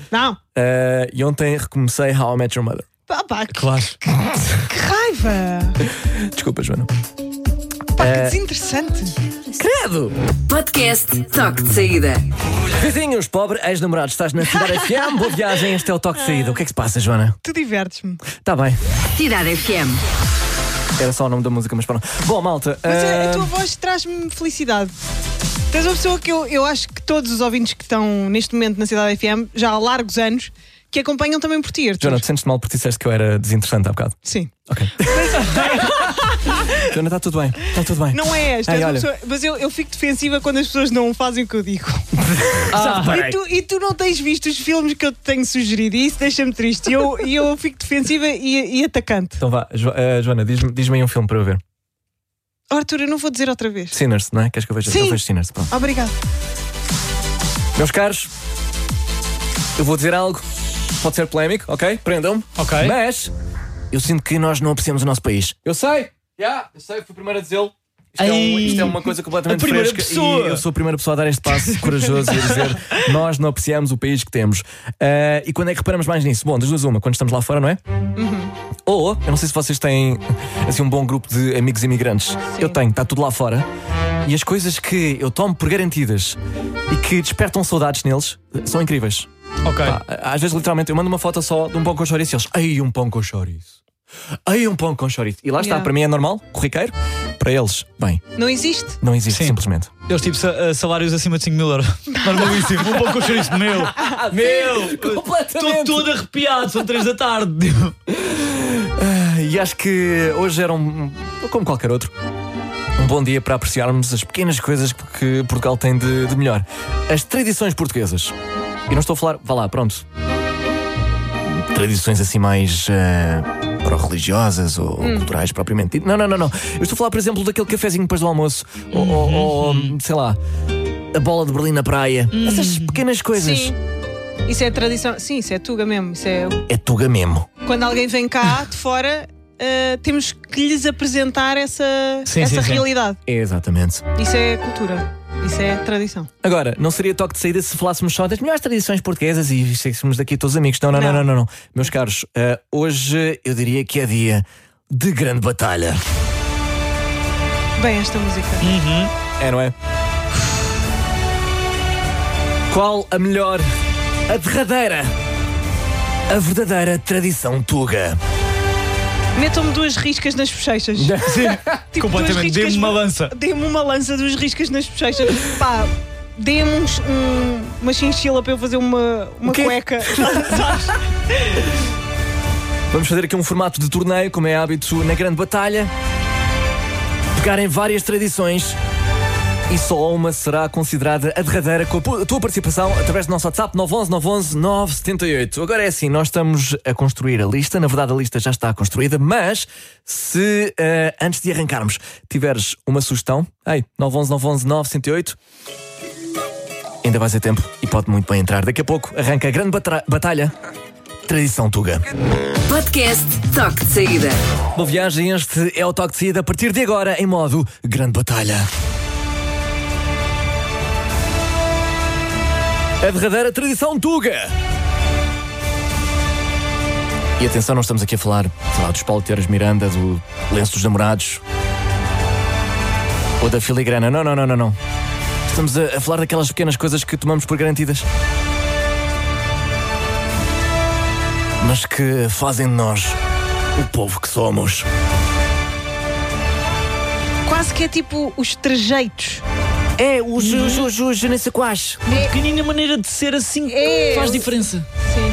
E ontem recomecei How I Met Your Mother. Pá, Claro. Que raiva! Desculpa, Joana. Pá, que desinteressante. Credo! Podcast Toque de Saída. Vizinhos, pobre ex-namorado, estás na Cidade FM. Boa viagem, este é o Toque de Saída. O que é que se passa, Joana? Tu divertes-me. Está bem. Cidade FM. Era só o nome da música, mas pronto. Bom, malta. Mas a tua voz traz-me felicidade. Tens uma pessoa que eu acho que todos os ouvintes que estão neste momento na Cidade FM, já há largos anos, que acompanham também por ti, Arthur. Joana, tu sentes-te mal porque disseste que eu era desinteressante há bocado? Sim. Ok. Joana, está tudo bem. Está tudo bem. Não és uma pessoa, mas eu fico defensiva quando as pessoas não fazem o que eu digo. E tu não tens visto os filmes que eu te tenho sugerido e isso deixa-me triste. E eu fico defensiva e atacante. Então vá, Joana, diz-me aí um filme para eu ver. Arthur, eu não vou dizer outra vez. Sinners, não é? Queres que eu veja? Sim. Eu vejo Sinners. Pronto. Obrigado. Meus caros, eu vou dizer algo. Pode ser polémico, ok? Prendam-me. Ok. Mas eu sinto que nós não apreciamos o nosso país. Eu sei, fui o primeiro a dizê-lo. Isto é uma coisa completamente fresca pessoa. E eu sou a primeira pessoa a dar este passo corajoso e a dizer: nós não apreciamos o país que temos. E quando é que reparamos mais nisso? Bom, das duas uma, quando estamos lá fora, não é? Ou, eu não sei se vocês têm assim um bom grupo de amigos imigrantes. Sim. Eu tenho, está tudo lá fora. E as coisas que eu tomo por garantidas e que despertam saudades neles são incríveis. Ok. Às vezes, literalmente, eu mando uma foto só de um pão com chouriço e eles: "Ai, um pão com chouriço. Ai, um pão com chouriço." E lá está, para mim é normal, corriqueiro. Para eles, bem. Não existe? Não existe, sim. Simplesmente. Eles tipo salários acima de 5 mil euros. Normalíssimo. Um pão com chouriço meu. Completamente. Estou todo arrepiado, são 3 da tarde. E acho que hoje era como qualquer outro. Um bom dia para apreciarmos as pequenas coisas que Portugal tem de melhor. As tradições portuguesas. E não estou a falar, vá lá, pronto. Tradições assim mais pró-religiosas ou culturais propriamente. Não. Eu estou a falar, por exemplo, daquele cafezinho depois do almoço. Ou sei lá, a bola de Berlim na praia. Essas pequenas coisas. Sim. Isso é tradição. Sim, isso é tuga mesmo. É tuga mesmo. Quando alguém vem cá de fora, temos que lhes apresentar essa realidade. É exatamente. Isso é cultura. Isso é tradição. Agora, não seria toque de saída se falássemos só das melhores tradições portuguesas e fizéssemos daqui todos amigos. Não. Meus caros, hoje eu diria que é dia de grande batalha. Bem, esta música. É, não é? Qual a melhor, a derradeira, a verdadeira tradição tuga? Metam-me 2 riscas nas bochechas. Tipo, completamente. Dê-me uma lança. Dê-me uma lança, 2 riscas nas bochechas. Pá, dê-me uma chinchila para eu fazer uma cueca. Vamos fazer aqui um formato de torneio, como é hábito na grande batalha. Pegar em várias tradições e só uma será considerada a derradeira com a tua participação através do nosso WhatsApp 911-911-978. Agora é assim, nós estamos a construir a lista. Na verdade a lista já está construída, mas se antes de arrancarmos tiveres uma sugestão, 911-911-908, ainda vai ser tempo e pode muito bem entrar. Daqui a pouco arranca a grande batalha Tradição Tuga. Podcast Toque de Saída. Boa viagem, este é o Toque de Saída a partir de agora em modo grande batalha. A derradeira tradição tuga. E atenção, não estamos aqui a falar, sei lá, dos Paulo Teixeira Miranda, do Lenço dos Namorados ou da filigrana. Não. Estamos a falar daquelas pequenas coisas que tomamos por garantidas, mas que fazem de nós o povo que somos. Quase que é tipo os trejeitos. É, os je ne sais quoi. Uma pequenina maneira de ser assim faz diferença. Sim.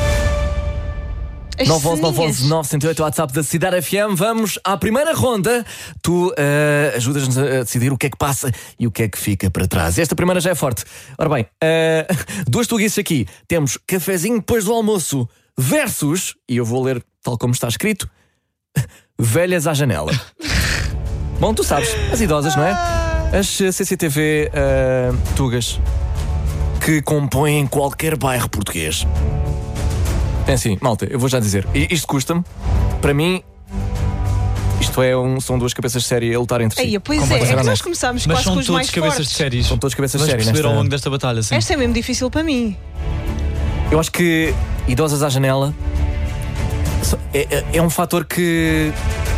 911-908, WhatsApp da Cidade FM. Vamos à primeira ronda. Tu ajudas-nos a decidir o que é que passa e o que é que fica para trás. Esta primeira já é forte. Ora bem, 2 tuguices aqui. Temos cafezinho depois do almoço versus, e eu vou ler tal como está escrito, velhas à janela. Bom, tu sabes, as idosas, não é? As CCTV tugas que compõem qualquer bairro português. É assim, malta, eu vou já dizer, isto custa-me. Para mim, isto são 2 cabeças de série a lutar entre si. Pois é que nós começámos quase com os mais cabeças de séries. São todos cabeças de série. Vamos perceber ao longo desta batalha, sim. Esta é mesmo difícil para mim. Eu acho que idosas à janela é um fator que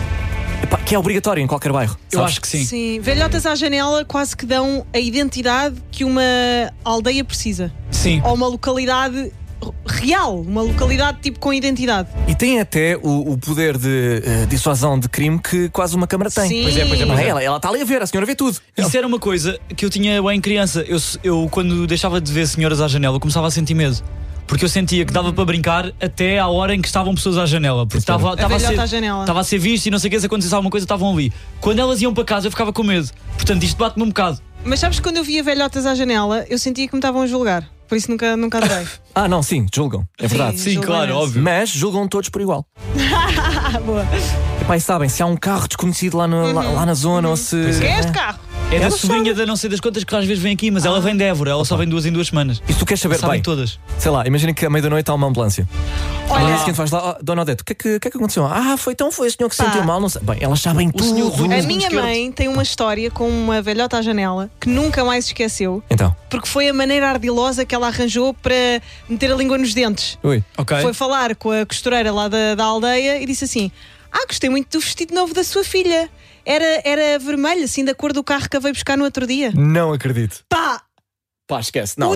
é obrigatório em qualquer bairro. Eu acho que sim. Sim, velhotas à janela quase que dão a identidade que uma aldeia precisa. Sim. Ou uma localidade real, uma localidade tipo com identidade. E tem até o poder de dissuasão de crime que quase uma câmara tem. Sim. Pois é. Ela está ali a ver, a senhora vê tudo. Isso era uma coisa que eu tinha bem criança. Eu quando deixava de ver senhoras à janela, eu começava a sentir medo. Porque eu sentia que dava para brincar até à hora em que estavam pessoas à janela. Porque estava a ser visto e não sei o que, se acontecesse alguma coisa, estavam ali. Quando elas iam para casa, eu ficava com medo. Portanto, isto bate-me um bocado. Mas sabes que quando eu via velhotas à janela, eu sentia que me estavam a julgar. Por isso nunca adorei. Não, sim, julgam. É verdade. Sim, claro, óbvio. Mas julgam todos por igual. Boa. E sabem, se há um carro desconhecido lá na zona ou se... Quem é este carro? É da sobrinha da não sei das quantas que às vezes vem aqui, mas ela vem de Évora, ela só vem 2 em 2 semanas. E se tu queres saber, sabem todas. Sei lá, imagina que à meia da noite há uma ambulância. Olha, no dia seguinte vais lá, Dona Odete, o que é que aconteceu? Foi o senhor que se sentiu mal, não sei. Bem, elas sabem tudo. A minha mãe tem uma história com uma velhota à janela que nunca mais esqueceu. Então? Porque foi a maneira ardilosa que ela arranjou para meter a língua nos dentes. Ui. Okay. Foi falar com a costureira lá da aldeia e disse assim: gostei muito do vestido novo da sua filha. Era vermelho, assim, da cor do carro que a veio buscar no outro dia. Não acredito. Pá, esquece. Não.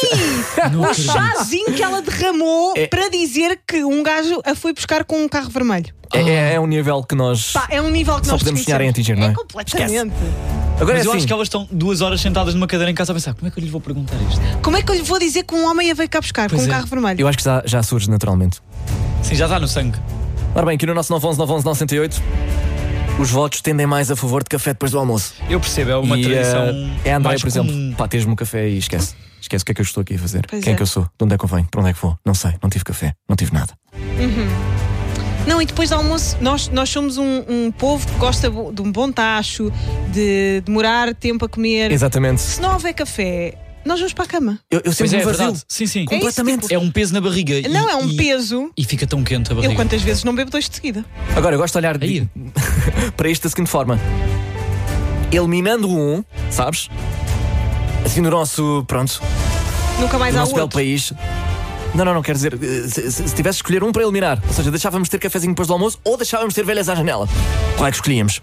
O chazinho que ela derramou para dizer que um gajo a foi buscar com um carro vermelho. É um nível que nós é um nível que só nós podemos sonhar em atingir, não é? Completamente. Esquece. Agora mas eu acho que elas estão 2 horas sentadas numa cadeira em casa a pensar: como é que eu lhe vou perguntar isto? Como é que eu lhe vou dizer que um homem a veio cá buscar com um carro vermelho? Eu acho que já surge naturalmente. Sim, já está no sangue. Ora bem, aqui no nosso 911-911-908 os votos tendem mais a favor de café depois do almoço. Eu percebo, é uma tradição. É André, mais por exemplo, comum. pá, tens-me um café e esquece. Esquece o que é que eu estou aqui a fazer. Pois Quem é é. que eu sou? De onde é que eu venho? Para onde é que vou? Não sei, não tive café, não tive nada. Não, e depois do almoço, nós somos um povo que gosta de um bom tacho, de demorar tempo a comer. Exatamente. Se não houver café, nós vamos para a cama. Eu Pois sempre é, me vazio. verdade. Sim. Completamente. É um peso na barriga. Não, é um peso. E fica tão quente a barriga. Eu quantas vezes não bebo 2 de seguida? Agora, eu gosto de olhar para isto da seguinte forma: eliminando um, sabes? Assim no nosso, pronto, Nunca mais no há nosso belo outro. país. Não, quer dizer, se tivesse de escolher um para eliminar, ou seja, deixávamos de ter cafezinho depois do almoço ou deixávamos de ter velhas à janela, qual é que escolhíamos?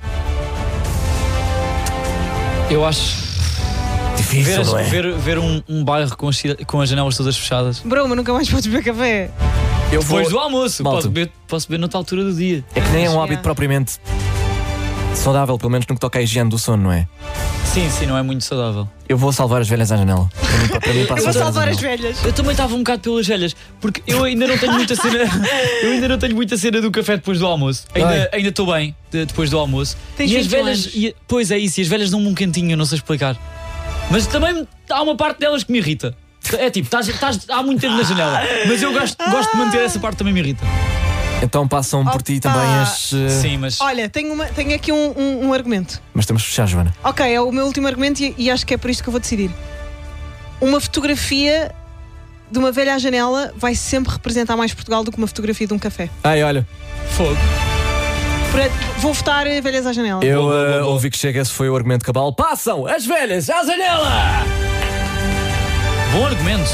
Eu acho. Difícil, não é? Ver um bairro com as janelas todas fechadas. Bro, mas nunca mais podes beber café. Eu Depois do almoço. Malta. Posso beber noutra altura do dia. É que nem é um hábito propriamente saudável, pelo menos no que toca à higiene do sono, não é? Sim, não é muito saudável. Eu vou salvar as velhas à janela. Para mim, Eu vou salvar as velhas. Eu também estava um bocado pelas velhas, porque eu ainda não tenho muita cena. Eu ainda não tenho muita cena do café depois do almoço. Ainda estou bem depois do almoço. Tens E as 21 velhas. anos. Pois é isso, e as velhas dão-me um cantinho, eu não sei explicar. Mas também há uma parte delas que me irrita. É tipo, estás há muito tempo na janela. Mas eu gosto de manter essa parte, também me irrita. Então passam por ti também as. Sim, mas. Olha, tenho aqui um argumento. Mas temos que fechar, Joana. Ok, é o meu último argumento e acho que é por isto que eu vou decidir. Uma fotografia de uma velha à janela vai sempre representar mais Portugal do que uma fotografia de um café. Ai, olha. Fogo. Vou votar velhas à janela. Eu ouvi que chega, esse foi o argumento cabal. Passam as velhas à janela! Bom argumento.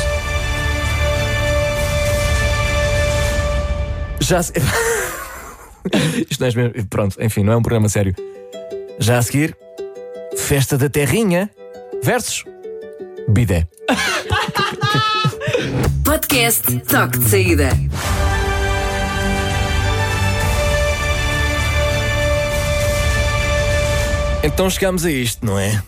Já se... Isto não é mesmo. Pronto, enfim, não é um programa sério. Já a seguir, Festa da Terrinha versus Bidé. Podcast Toque de Saída. Então chegamos a isto, não é?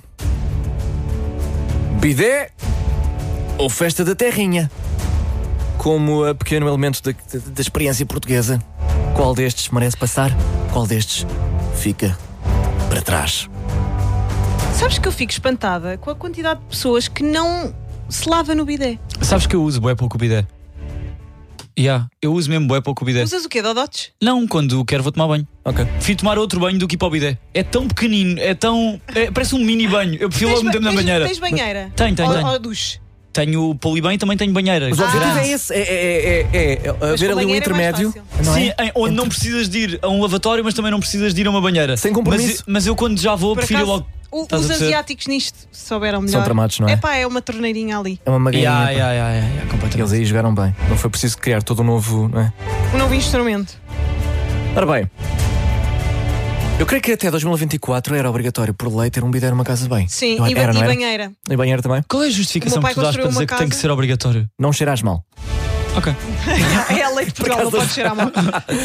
Bidé ou Festa da Terrinha? Como a pequeno elemento da experiência portuguesa, qual destes merece passar? Qual destes fica para trás? Sabes que eu fico espantada com a quantidade de pessoas que não se lava no bidé. Sabes que eu uso bué pouco o bidé? Eu uso mesmo bué pouco o bidé. Usas o quê, Dodotes? Não, quando quero vou tomar banho. Ok. Prefiro tomar outro banho do que ir para o bidé. É tão pequenino, parece um mini banho. Eu prefiro logo meter-me na banheira. Tens banheira? Tenho. Ou duche? Tenho polibem e também tenho banheira. Mas o objetivo é esse, é haver ali um intermédio. Não é? Sim, onde não precisas de ir a um lavatório, mas também não precisas de ir a uma banheira. Sem compromisso. Mas eu quando já vou, Por prefiro acaso, logo. Estás Os a perceber? asiáticos nisto souberam melhor. São tramados, não é? É uma torneirinha ali. É uma maguinha. Completamente. Eles aí jogaram bem. Não foi preciso criar todo um novo, não é? Um novo instrumento. Ora bem, eu creio que até 2024 era obrigatório por lei ter um bidé numa casa de banho. Sim, Não e era, não era? banheira. E banheiro também? Qual é a justificação O meu que pai tu dás para construiu dizer uma que tem que casa. ser obrigatório? Não cheirares mal. Ok. É a lei de Portugal, não pode cheirar mal.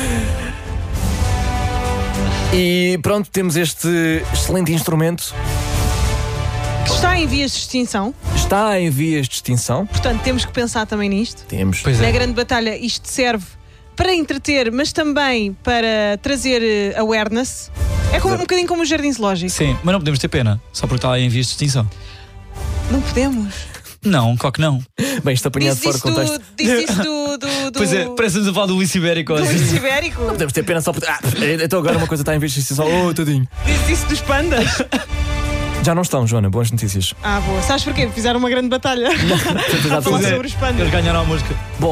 E pronto, temos este excelente instrumento. Que está em vias de extinção. Está em vias de extinção. Portanto, temos que pensar também nisto. Temos. Pois Na é. grande batalha, isto serve para entreter, mas também para trazer awareness. É como, um bocadinho como o jardim zoológico. Sim, mas não podemos ter pena, só porque está em vias de extinção. Não podemos. Não, claro que não. Bem, isto apanhado fora de contexto. Disse isso do Pois é, parece-nos a falar do Luís Ibérico. do assim. urso ibérico. Não podemos ter pena só por. Então agora uma coisa está em vias de extinção. Oh, tadinho. Disse isso dos pandas. Já não estão, Joana. Boas notícias. Ah, boa. Sabes porquê? Fizeram uma grande batalha. A falar Pois é, sobre os pandas. eles ganharam a música. Bom,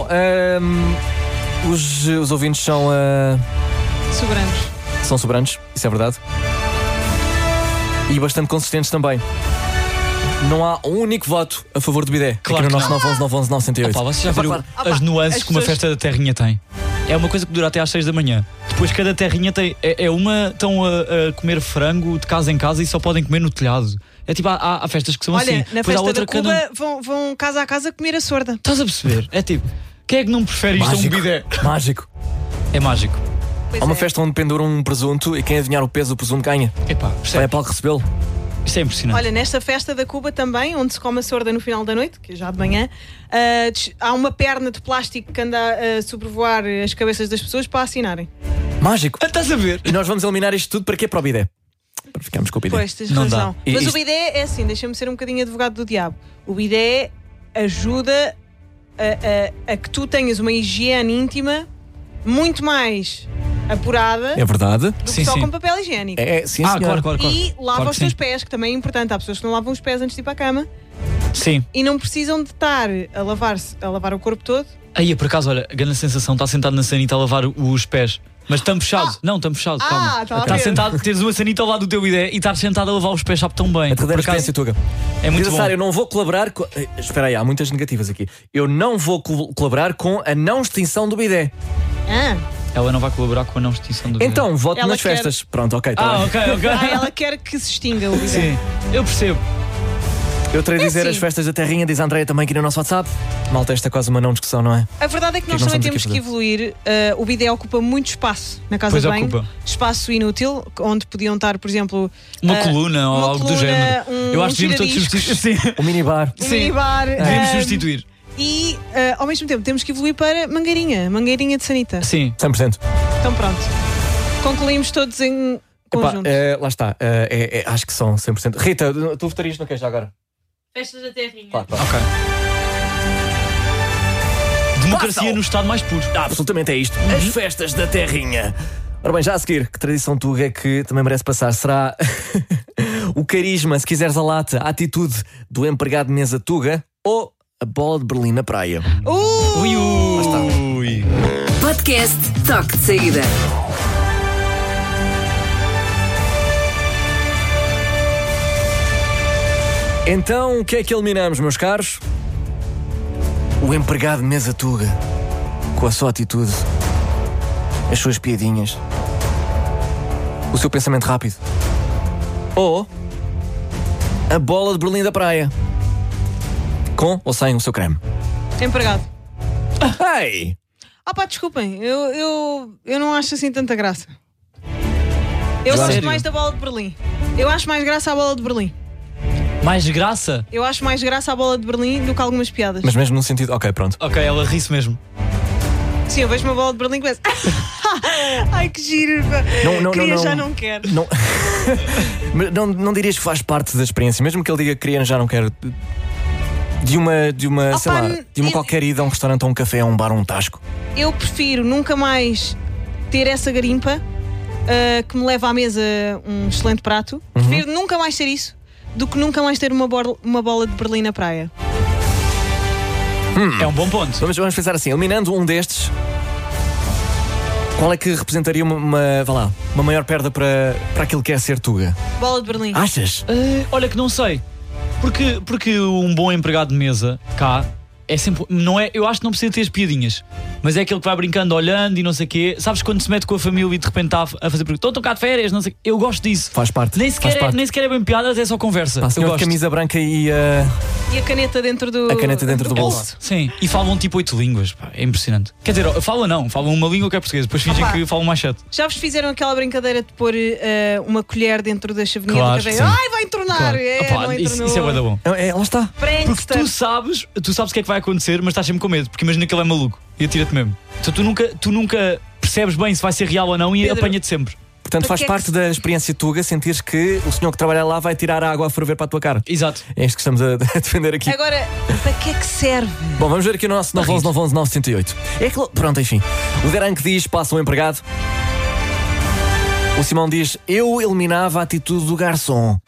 os ouvintes são. Soberanos. São soberanos, isso é verdade. E bastante consistentes também. Não há um único voto a favor do bidé. Claro aqui no que nosso 911-911-908. Opa, vocês já viram Claro. as nuances as que uma pessoas- festa da terrinha tem? É uma coisa que dura até às 6 da manhã. Depois cada terrinha tem. Estão a comer frango de casa em casa e só podem comer no telhado. É tipo, há festas que são Olha, assim. na Depois há festa outra da que Cuba vão casa a casa comer a sorda. Estás a perceber? É tipo, quem é que não prefere isto a um Mágico. bidé? Mágico. É mágico. Pois Há uma é. festa onde pendura um presunto e quem adivinhar o peso do presunto ganha. Epá, Vai a palco recebê-lo. isto é impressionante. Olha, nesta festa da Cuba também, onde se come a sorda no final da noite, que é já de manhã, há uma perna de plástico que anda a sobrevoar as cabeças das pessoas para assinarem. Mágico. Estás a ver? E nós vamos eliminar isto tudo para quê? Para o bidé. Para ficarmos com o bidé. Pois, tens Não razão. dá. Mas o bidé é assim, deixa-me ser um bocadinho advogado do diabo. O bidé ajuda a que tu tenhas uma higiene íntima muito mais apurada É verdade. do que só com papel higiênico. Sim, senhor. Claro. E lava Claro os que teus sim. pés, que também é importante. Há pessoas que não lavam os pés antes de ir para a cama Sim. e não precisam de estar a lavar o corpo todo. Aí, por acaso, olha, a grande sensação, está sentado na sanita a lavar os pés. Mas estamos fechados. Não, estamos fechados, calma. tá a Estás ver. sentado, teres uma sanita ao lado do teu bidé e estar sentado a lavar os pés, sabe tão bem. A verdadeira Por acaso, experiência, Tuga. é muito Diz a bom. Sara, eu não vou colaborar com... Espera aí, há muitas negativas aqui. Eu não vou colaborar com a não extinção do bidé. Ela não vai colaborar com a não extinção do bidé. Então, voto Ela nas quer- festas. Pronto, ok. Tá bem. ok. Ela quer que se extinga o bidé. Sim, eu percebo. Eu terei de dizer assim. as festas da Terrinha, diz a Andréia também aqui no nosso WhatsApp. Malta, esta é quase uma não discussão, não é? A verdade é que nós nós também estamos temos aqui a que evoluir. O bidé ocupa muito espaço na casa Pois de banho. ocupa. Espaço inútil, onde podiam estar, por exemplo, Uma coluna ou uma algo do coluna, género. Eu acho que devíamos todos giradiscos, substituir. Sim. O minibar. um minibar. Devíamos substituir. E, ao mesmo tempo, temos que evoluir para mangueirinha de sanita. Sim. 100%. Então, pronto. Concluímos todos em Epá, conjunto. lá está. Acho que são 100%. Rita, tu votarias no que já agora? Festas da Terrinha. Claro. Ok. Democracia Passam. no estado mais puro. Absolutamente é isto. As festas da Terrinha. Ora bem, já a seguir, que tradição Tuga é que também merece passar? Será o carisma, se quiseres a lata, a atitude do empregado de mesa Tuga ou a bola de Berlim na praia? Ui. Podcast Toque de Saída. Então, o que é que eliminamos, meus caros? O empregado de mesa Tuga, com a sua atitude, as suas piadinhas, o seu pensamento rápido. Ou a bola de Berlim da praia, com ou sem o seu creme. Empregado. Ei! Pá, desculpem, eu não acho assim tanta graça. Eu Sério? gosto mais da bola de Berlim. Eu acho mais graça à bola de Berlim. Mais graça? Eu acho mais graça à bola de Berlim do que algumas piadas. Mas mesmo no sentido. Ok, pronto. Ok, ela ri-se mesmo. Sim, eu vejo uma bola de Berlim e penso. Ai, que giro. Já não quero. Não, Mas não dirias que faz parte da experiência, mesmo que ele diga que queria, já não quero. De uma sei lá, de uma qualquer ida a um restaurante, a um café, a um bar, a um tasco. Eu prefiro nunca mais ter essa garimpa que me leva à mesa um excelente prato. Prefiro nunca mais ter isso do que nunca mais ter uma bola de Berlim na praia. É um bom ponto. Vamos pensar assim, eliminando um destes, qual é que representaria uma maior perda para aquilo que é ser Tuga? Bola de Berlim. Achas? Olha que não sei. Porque um bom empregado de mesa cá é sempre. Não é, eu acho que não precisa ter as piadinhas, mas é aquele que vai brincando, olhando e não sei o quê. Sabes quando se mete com a família e de repente está a fazer perguntas: estão cá de férias? Não sei. Eu gosto disso. Faz parte. Nem sequer é bem piadas, é só conversa. Pá, Eu senhor de gosto. camisa branca e E a caneta dentro do bolso. Sim, e falam tipo 8 línguas. Pá, é impressionante. Quer dizer, falam uma língua que é portuguesa, depois fingem que falam mais 7. Já vos fizeram aquela brincadeira de pôr uma colher dentro da chavezinha Claro, do café? sim. Ai, vai entornar! Claro. Não isso entornou. é bué da bom. Lá está. Porque tu sabes o que é que vai acontecer, mas estás sempre com medo, porque imagina que ele é maluco e atira-te mesmo. Então tu nunca percebes bem se vai ser real ou não e Pedro, apanha-te sempre. Portanto, faz parte da experiência Tuga sentires que o senhor que trabalha lá vai tirar a água a ferver para a tua cara. Exato. É isto que estamos a defender aqui. Agora, para que é que serve? Bom, vamos ver aqui o nosso 911-911-908. É que, pronto, enfim. O Deranque diz, passa um empregado. O Simão diz, eu eliminava a atitude do garçom.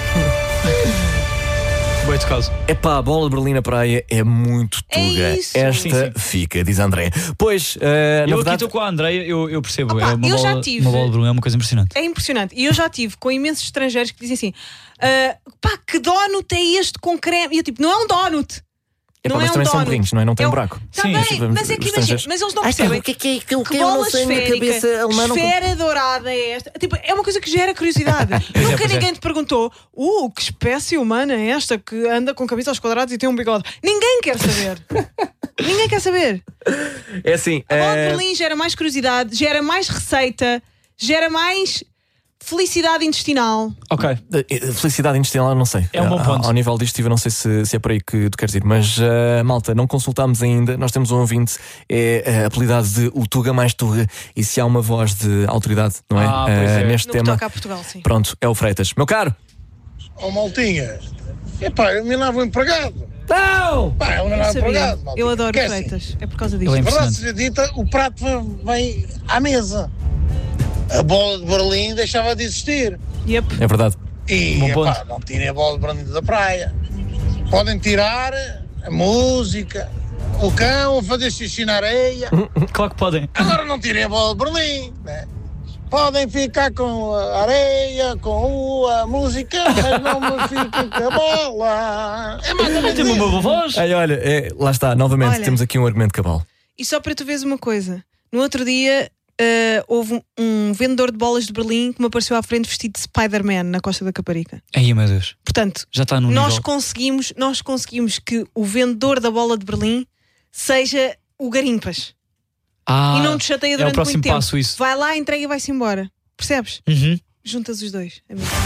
Bem tocado. Epá, a bola de Berlim na praia é muito Tuga. É isso. Esta Sim. fica, diz André. Pois, na Eu aqui verdade... estou com a Andreia, eu percebo. Opa, É uma eu já bola, tive. uma bola de Bruno, é uma coisa impressionante. É impressionante. E eu já tive com imensos estrangeiros que dizem assim: pá, que donut é este com creme? E eu tipo, não é um donut. Epá, Não mas é um também são donut. burrinhos, não é? Não tem buraco. Tá bem, mas é que imagina, mas eles não percebem. que é aquilo Que bola esférica, esfera dourada é esta? Tipo, é uma coisa que gera curiosidade. Nunca ninguém te perguntou: que espécie humana é esta que anda com cabeça aos quadrados e tem um bigode? Ninguém quer saber. Ninguém quer saber. É assim. A bola de Berlim gera mais curiosidade, gera mais receita, gera mais Felicidade intestinal. Ok. Felicidade intestinal, eu não sei. É um bom ponto. Ao nível disto, eu não sei se é por aí que tu queres ir. Mas, malta, não consultámos ainda. Nós temos um ouvinte, apelidado de o Tuga mais Tuga. E se há uma voz de autoridade, não é? Pois é. Neste No tema. que toca a Portugal, sim. Pronto, é o Freitas. Meu caro! Maltinha, eu me lavo empregado. Não! Pá, eu me lavo empregado. Maltinha. Eu adoro Que Freitas. É por causa disto. Verdade seja dita, o prato vem à mesa. A bola de Berlim deixava de existir. Yep. É verdade. E não tirem a bola de Berlim da praia. Podem tirar a música, o cão a fazer xixi na areia. Claro que podem. Agora não tirem a bola de Berlim, né? Podem ficar com a areia, com a música, mas não me fiquem com a bola. É mais ou menos Tem uma boa voz. Olha, lá está, novamente, temos aqui um argumento cabal. E só para tu veres uma coisa. No outro dia houve um vendedor de bolas de Berlim que me apareceu à frente vestido de Spider-Man na Costa da Caparica. Ai, meu Deus. Portanto, já está no nós nível. conseguimos que o vendedor da bola de Berlim seja o Garimpas. E não te chateia durante o próximo muito tempo. passo isso. Vai lá, entrega e vai-se embora. Percebes? Uhum. Juntas os dois.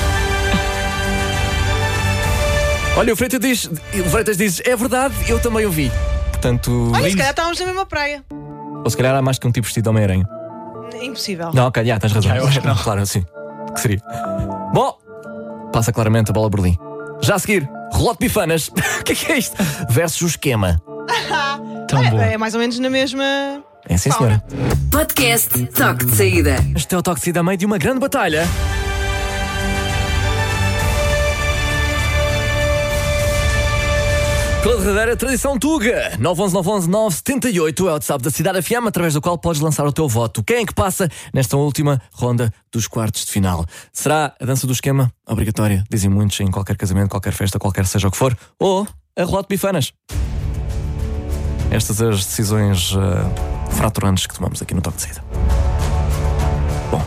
Olha, o Freitas diz, é verdade, eu também o vi. Portanto, olha, se calhar estávamos na mesma praia. ou se calhar há mais que um tipo vestido de Homem-Aranha. É impossível. Não, ok, tens razão. Eu acho que não. Claro, sim. Que seria. Bom, passa claramente a bola Berlim. Já a seguir, relote bifanas. O que é isto? Versus o esquema. Tão bom. É mais ou menos na mesma. É sim, senhora. Podcast Toque de Saída. Este é o Toque de Saída a meio de uma grande batalha. Pela verdadeira tradição Tuga. 911-911-978 é o WhatsApp da Cidade FM, através do qual podes lançar o teu voto. Quem é que passa nesta última ronda dos quartos de final? Será a dança do esquema? Obrigatória, dizem muitos, em qualquer casamento, qualquer festa, qualquer seja o que for. Ou a relote bifanas? Estas as decisões fraturantes que tomamos aqui no Toque de Saída. Bom.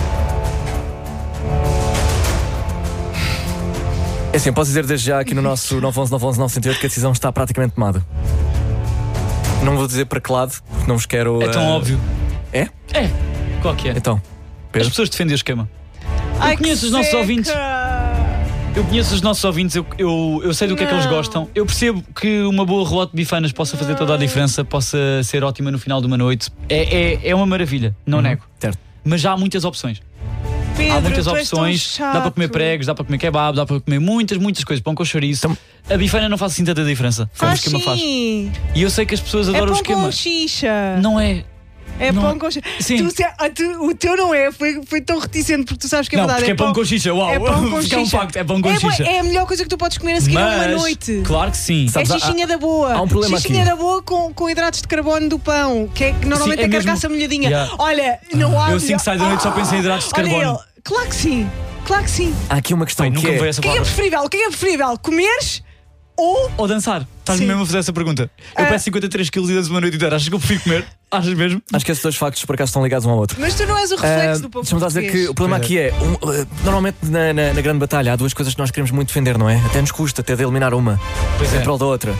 É assim, posso dizer desde já aqui no nosso 911-911-978 que a decisão está praticamente tomada. Não vou dizer para que lado, porque não vos quero... É tão óbvio. É? É. Qual que é? Então, Pedro? As pessoas defendem o esquema. Ai, Eu conheço os nossos seca. ouvintes. Eu conheço os nossos ouvintes, eu sei do que é que eles gostam. Eu percebo que uma boa relote de bifanas possa fazer toda a diferença, possa ser ótima no final de uma noite. É uma maravilha, não nego. Certo. Mas já há muitas opções. Pedro, Há muitas tu és tão opções. chato. Dá para comer pregos, dá para comer kebab, dá para comer muitas coisas. Pão com chouriço. A bifana não faz assim tanta diferença. Como o esquema faz. Sim. E eu sei que as pessoas adoram o É esquema. pão com xixa. Não é. É não. pão com xixa. Sim. O teu não é. Foi tão reticente porque tu sabes que é Não, verdade. porque é pão com xixa. Uau, É pão com fica um xixa. facto, é pão com xixa. É a melhor coisa que tu podes comer a seguir a uma Mas, noite. claro que sim. Sabes, É xixinha da boa. há um problema xixinha aqui. da boa com hidratos de carbono do pão, que normalmente Sim, é é carcaça mesmo. molhadinha. Yeah. Olha, não há. Eu assim que saio da noite só penso em hidratos de Olha carbono. ele. Claro que sim. Claro que sim. Há aqui uma questão Bem, nunca que me veio é... essa O que é palavra. preferível? O que é preferível? Comeres ou. Ou dançar. Estás-me Sim. mesmo a fazer essa pergunta. Eu peço 53 kg e danço uma noite inteira. Achas que eu prefiro comer? Achas mesmo? Acho que esses dois factos por acaso estão ligados um ao outro. Mas tu não és o reflexo do povo Deixa-me só dizer português. que o problema aqui é, normalmente na grande batalha há duas coisas que nós queremos muito defender, não é? Até nos custa, até de eliminar uma Pois em é. prol da outra.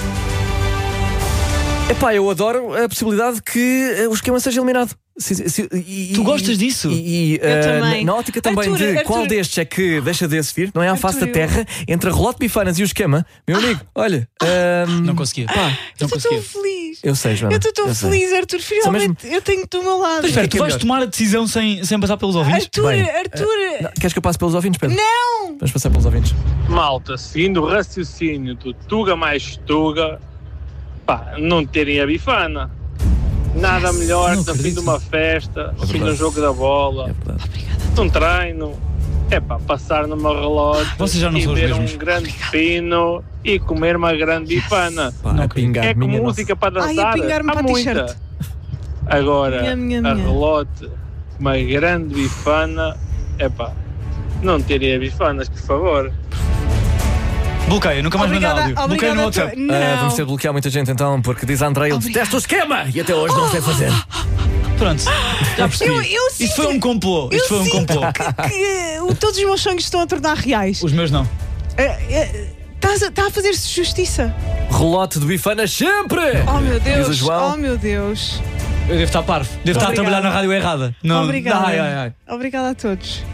Epá, eu adoro a possibilidade que o esquema seja eliminado. Tu gostas disso? Eu também. Na ótica também Arthur, de qual Arthur. destes é que deixa de existir, não é? À face da Arthur, terra, entre a relote bifanas e o esquema. Meu amigo, olha. Não conseguia. Pá, Não Eu estou conseguia. tão feliz. eu sei, Joana. Eu estou tão sei. feliz, Arthur. Finalmente eu tenho-te do meu lado. Mas espera, que tu é vais melhor? tomar a decisão sem passar pelos ouvintes? Arthur, Bem, Arthur. Queres que eu passe pelos ouvintes, Pedro? Não! Vamos passar pelos ouvintes. Malta, seguindo o raciocínio do Tuga mais Tuga, pá, não terem a bifana. Nada melhor Não que no fim acredito. de uma festa, no fim de um verdade. jogo da bola, É verdade. de um treino. É pá, passar numa relógio Vocês já não e são os ver mesmos. um grande pino e comer uma grande bifana. Pá, Não a pingar, É com minha música para Ai, dançar, a pingar-me há para a muita. t-shirt. Agora, Minha. a relote, uma grande bifana, é pá, não teria bifanas, por favor. Bloqueia, nunca mais manda áudio. Bloqueia no Arthur. WhatsApp. Não. Vamos ter de bloquear muita gente então, porque diz a André, ele detesta o esquema e até hoje não sei fazer. Pronto, já percebi. Eu Isto foi um complô. Eu Isto foi um sinto complô. que todos os meus sonhos estão a tornar reais. Os meus não. Está a fazer-se justiça. Relote de bifanas sempre! Oh meu Diz o Deus. João. Oh meu Deus. Eu devo estar parvo. Devo estar a Obrigada. trabalhar na rádio errada. Não. Obrigada. Ai. Obrigada a todos.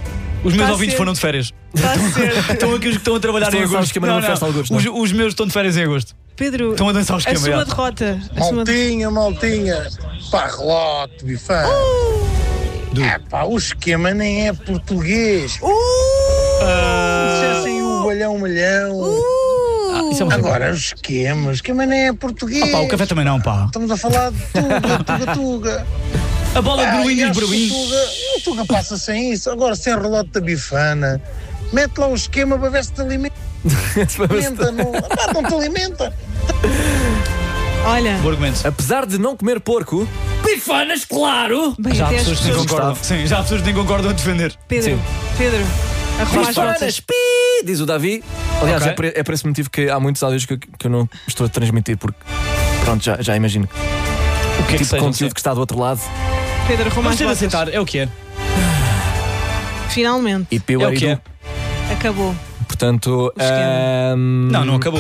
Os meus ouvintes foram de férias. Está certo. Estão aqui os que estão a trabalhar em agosto. Os meus estão de férias em agosto. Pedro, estão a dançar o esquema. A sua derrota. Maltinha. Pá, relote, bifana. Pá, o esquema nem é português. Dissessem o balhão milhão. Agora o esquema nem é português. O café também não, pá. Estamos a falar de tuga. A bola de Bruinho e os Bruinhos. O tuga passa sem isso. Agora sem relote da bifana. Mete lá o esquema para ver se te alimenta. Não te alimenta. Olha, apesar de não comer porco, bifanas, claro! Bem, já há pessoas que nem concordam. Sim, já há pessoas que nem concordam a defender. Pedro, arruma as bifanas, diz o Davi. Aliás, é por esse motivo que há muitos áudios que eu não estou a transmitir, porque pronto, já imagino o que é tipo de conteúdo que está do outro lado. Ter de aceitar, é o que é. Finalmente. E é o que é. Acabou. Portanto, não acabou.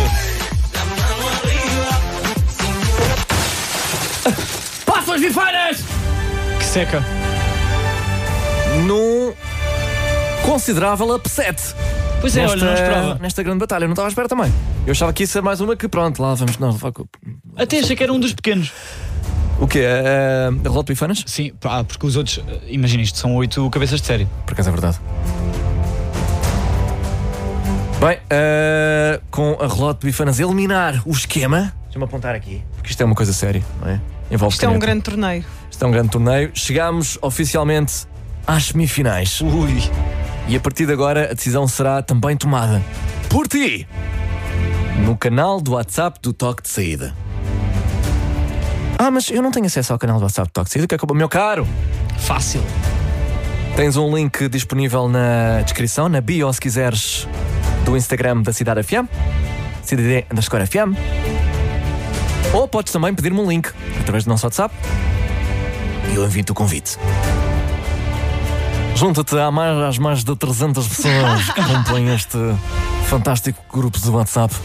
Passam as bifanas! Que seca. Num considerável upset. Pois é, olha, não esperava. Nesta grande batalha, eu não estava à espera também. Eu achava que ia ser mais uma que pronto, lá vamos. Não, até achei que era um dos pequenos. O quê? A relote de bifanas? Sim, porque os outros, imagina isto, são 8 cabeças de série. Por acaso é verdade. Bem, com a relote de bifanas eliminar o esquema. Deixa-me apontar aqui, porque isto é uma coisa séria, não é? Envolve isto é um grande torneio. Isto é um grande torneio. Chegámos oficialmente às semifinais. Ui. E a partir de agora a decisão será também tomada por ti no canal do WhatsApp do Toque de Saída. Mas eu não tenho acesso ao canal do WhatsApp do Toque de Saída, que acabou, meu caro. Fácil. Tens um link disponível na descrição, na bio, se quiseres, do Instagram da Cidade FM, CDD_FM. Ou podes também pedir-me um link através do nosso WhatsApp e eu envio-te o convite. Junta-te às mais de 300 pessoas que compõem este fantástico grupo do WhatsApp.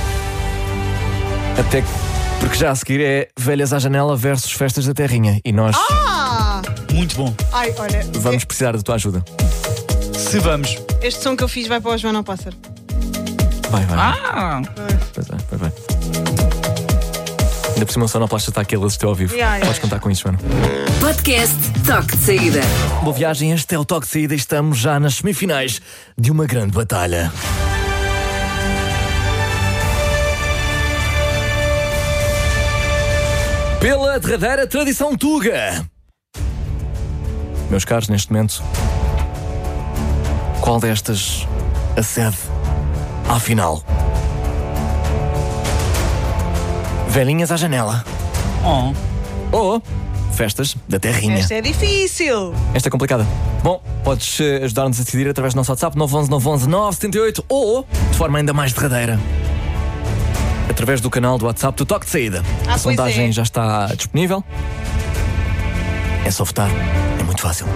Até porque já a seguir é Velhas à Janela versus Festas da Terrinha. E nós... Muito bom. Ai, olha, vamos precisar da tua ajuda. Se vamos. Este som que eu fiz vai para o João ao Pássaro. Vai. Pois é. Ainda por cima o sonoplasta está aqui, ele assistiu ao vivo. Podes contar com isso, Joana. Podcast Toque de Saída. Boa viagem, este é o Toque de Saída e estamos já nas semifinais de uma grande batalha. Pela derradeira tradição Tuga. Meus caros, neste momento, qual destas acede à final? Velhinhas à janela. Ou festas da terrinha. Esta é difícil. Esta é complicada. Bom, podes ajudar-nos a decidir através do nosso WhatsApp 911-911-978 ou, de forma ainda mais derradeira, através do canal do WhatsApp do Toque de Saída. A sondagem já está disponível. É só votar. É muito fácil.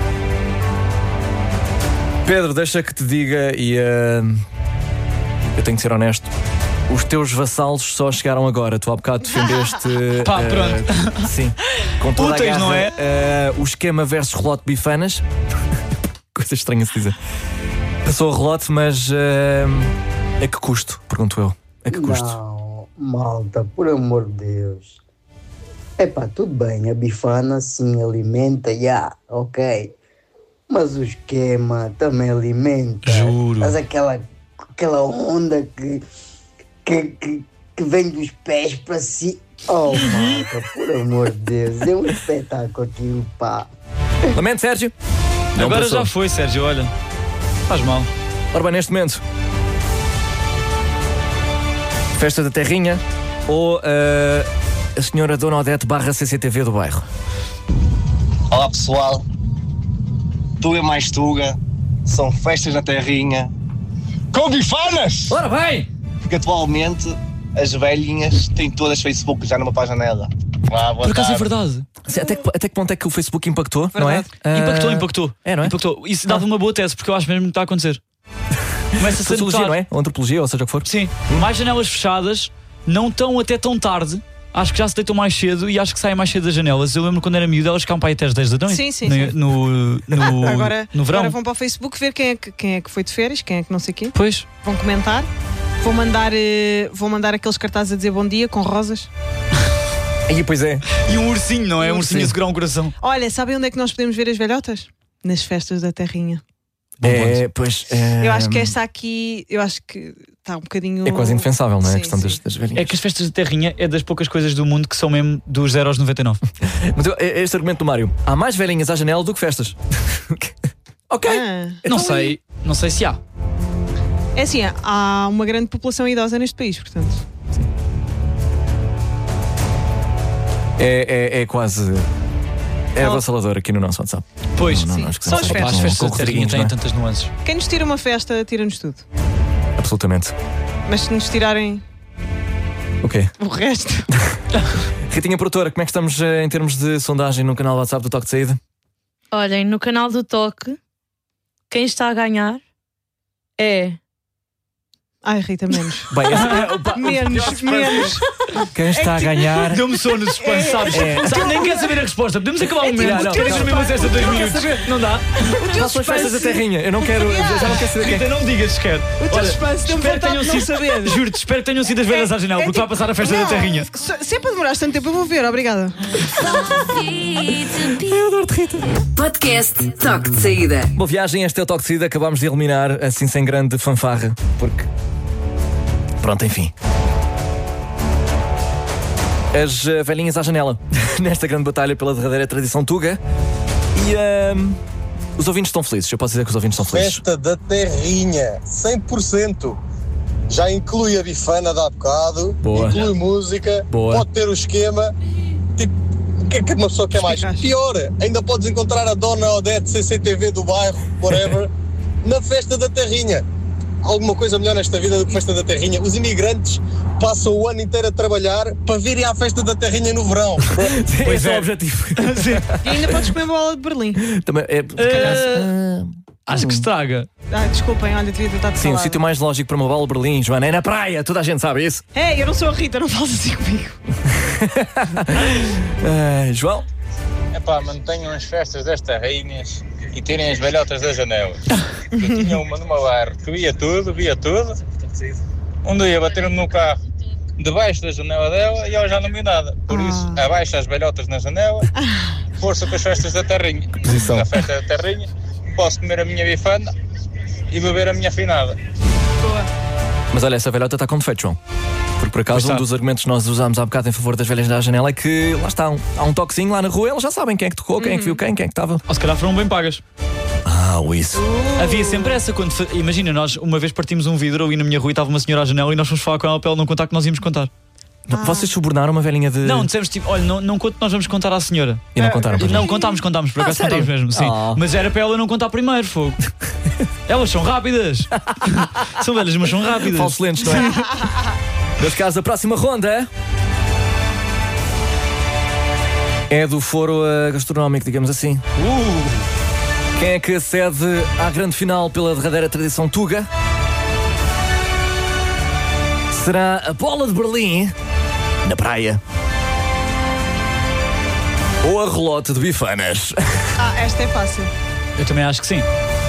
Pedro, deixa que te diga e eu tenho que ser honesto. Os teus vassalos só chegaram agora. Tu há bocado defendeste. Pronto. Sim. Com toda úteis, a garra, não é? O esquema versus relote bifanas. Coisa estranha se dizer. Passou o relote, mas a que custo? Pergunto eu. A que custo? Não, malta, por amor de Deus. Tudo bem, a bifana sim alimenta, ok. Mas o esquema também alimenta. Juro. Mas aquela onda que vem dos pés para si. Oh, malta, por amor de Deus, é um espetáculo aquilo, pá. Lamento, Sérgio. Agora já foi, Sérgio, olha. Faz mal. Ora bem, neste momento, Festa da Terrinha ou a senhora Dona Odete / CCTV do bairro? Olá pessoal, Tuga mais Tuga, são festas na terrinha com bifanas! Ora bem! Porque atualmente as velhinhas têm todas Facebook já numa página nela. Por acaso é verdade. Até que ponto é que o Facebook impactou, verdade. Não é? Impactou. É, não é? Impactou. Isso dava uma boa tese, porque eu acho mesmo que está a acontecer. Começa a sociologia, não é? Ou antropologia, ou seja o que for. Sim. Mais janelas fechadas, não tão até tão tarde. acho que já se deitam mais cedo e acho que saem mais cedo das janelas. Eu lembro quando era miúdo, elas ficavam para aí até às 10 da noite. Sim. No verão. Agora vão para o Facebook ver quem é que foi de férias, quem é que não sei o quê. Pois. Vão comentar. Vou mandar aqueles cartazes a dizer bom dia com rosas. Aí, pois é. E um ursinho, não é? Um ursinho a segurar um coração. Olha, sabem onde é que nós podemos ver as velhotas? Nas festas da terrinha. Eu acho que esta aqui, está um bocadinho... É quase indefensável, não é? A questão das velhinhas. É que as festas da terrinha é das poucas coisas do mundo que são mesmo dos 0 aos 99. Mas este argumento do Mário, há mais velhinhas à janela do que festas. Ok. Não sei se há. É assim, há uma grande população idosa neste país, portanto. Sim. É quase... É avassalador aqui no nosso WhatsApp. Pois, sim. Só as festas. As festas da terrinha têm tantas nuances. Quem nos tira uma festa, tira-nos tudo. Absolutamente. Mas se nos tirarem... O quê? O resto. Ritinha produtora, como é que estamos em termos de sondagem no canal do WhatsApp do Toque de Saída? Olhem, no canal do Toque, quem está a ganhar é... Ai, Rita, menos. Bem, menos. Quem está a ganhar? Deu-me sono de suspense, sabes? Nem quer saber a resposta. Podemos acabar um momento. Queres mesmo acesso a 2 minutos? Não dá? Façam as festas da terrinha. Eu não quero. Já não quero saber quem. Rita, não me digas sequer. O teu suspense deu-me vontade de não saber. Juro-te, espero que tenham sido as velhas à janela, porque vai passar a festa da terrinha. Se é para demorar tanto tempo, eu vou ver. Obrigada. Eu adoro-te, Rita. Podcast Toque de Saída. Boa viagem, este é o Toque de Saída. Acabámos de eliminar, assim sem grande fanfarra, porque... Pronto, enfim. As velhinhas à janela. Nesta grande batalha pela derradeira tradição tuga. E os ouvintes estão felizes. Eu posso dizer que os ouvintes estão felizes. Festa da terrinha, 100%. Já inclui a bifana de há bocado. Boa. Inclui música. Boa. Pode ter o esquema. Tipo, o que é que uma pessoa quer mais? Pior, ainda podes encontrar a Dona Odete CCTV do bairro, whatever, na festa da terrinha. Alguma coisa melhor nesta vida do que festa da terrinha. Os imigrantes passam o ano inteiro a trabalhar para virem à festa da terrinha no verão. Pois é o objetivo. E ainda podes comer bola de Berlim. Também é. Acho que estraga. Desculpem, olha, devia ter estado Sim, o sítio mais lógico para uma bola de Berlim, Joana, é na praia. Toda a gente sabe isso. Eu não sou a Rita, não fales assim comigo. João? Epá, mantenham as festas das terrinhas e tirem as velhotas da janela. Eu tinha uma numa bairro que via tudo. Um dia bateram-me no carro debaixo da janela dela e ela já não viu nada. Por isso, abaixo as velhotas na janela, força com as festas da terrinha. Na festa da terrinha, posso comer a minha bifana e beber a minha afinada. Boa. Mas olha, essa velhota está com defeito, João. Porque por acaso um dos argumentos que nós usámos há bocado em favor das velhas da janela é que lá está, há um toquezinho lá na rua, eles já sabem quem é que tocou, quem é que viu quem é que estava. Ou se calhar foram bem pagas. Isso. Havia sempre essa quando. Imagina, nós uma vez partimos um vidro e na minha rua estava uma senhora à janela e nós fomos falar com ela para ela não contar que nós íamos contar. Vocês subornaram uma velhinha de... Não, dissemos tipo, olha, não conto, nós vamos contar à senhora. E não contaram? Não, contámos, por acaso contámos mesmo, sim. Mas era para ela não contar primeiro, fogo. Elas são rápidas. São velhas, mas são rápidas. Falsos lentes, não é? Neste caso, a próxima ronda é do foro gastronómico, digamos assim. Quem é que acede à grande final pela derradeira tradição tuga? Será a bola de Berlim na praia? Ou a relote de bifanas? Esta é fácil. Eu também acho que sim.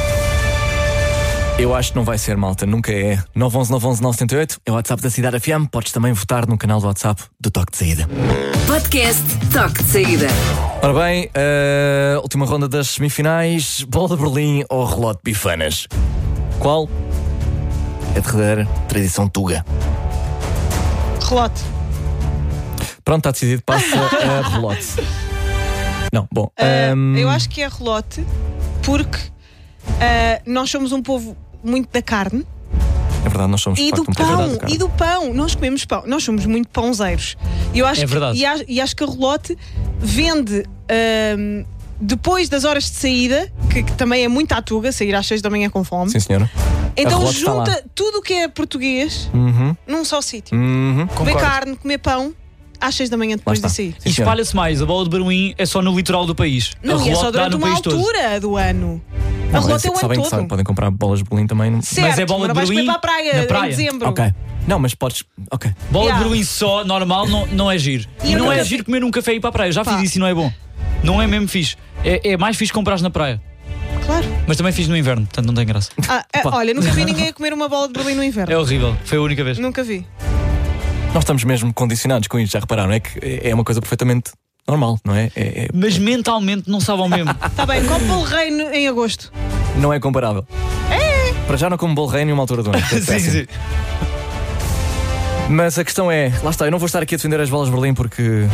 Eu acho que não vai ser, malta, nunca é. 911-978 é o WhatsApp da Cidade FM. Podes também votar no canal do WhatsApp do Toque de Saída. Podcast Toque de Saída. Ora bem, última ronda das semifinais. Bola de Berlim ou relote de bifanas? Qual é a derradeira tradição tuga? Relote. Pronto, está decidido, passa a relote. Não, bom. Eu acho que é relote porque nós somos um povo muito da carne. É verdade, nós somos e do pão, e do pão. Nós comemos pão, nós somos muito pãozeiros. Eu acho é verdade. E acho que a relote vende depois das horas de saída, que também é muito à tuga, sair às 6 da manhã com fome. Sim, senhora. Então junta tudo o que é português num só sítio. Comer carne, comer pão às 6 da manhã depois de sair. E espalha-se mais. A bola de Berlim é só no litoral do país. Não, é só durante uma altura do ano. A relote é o ano todo. Podem comprar bolas de Berlim também. Certo, mas é bola de Berlim para a praia, na praia em dezembro. Ok. Não, mas podes. Ok. Bola de Berlim só, normal, não é giro. E não é giro comer um café e ir para a praia. Eu já fiz isso e não é bom. Não é mesmo fixe. É mais fixe comprar na praia. Claro. Mas também fiz no inverno, portanto não tem graça. Olha, nunca vi ninguém a comer uma bola de Berlim no inverno. É horrível, foi a única vez. Nunca vi. Nós estamos mesmo condicionados com isto, já repararam? É que é uma coisa perfeitamente normal, não é? Mas mentalmente não sabem ao mesmo. Está bem, como bolo rei em agosto. Não é comparável. Para já não como bolo rei em uma altura do ano. Sim. Mas a questão é, lá está, eu não vou estar aqui a defender as bolas de Berlim porque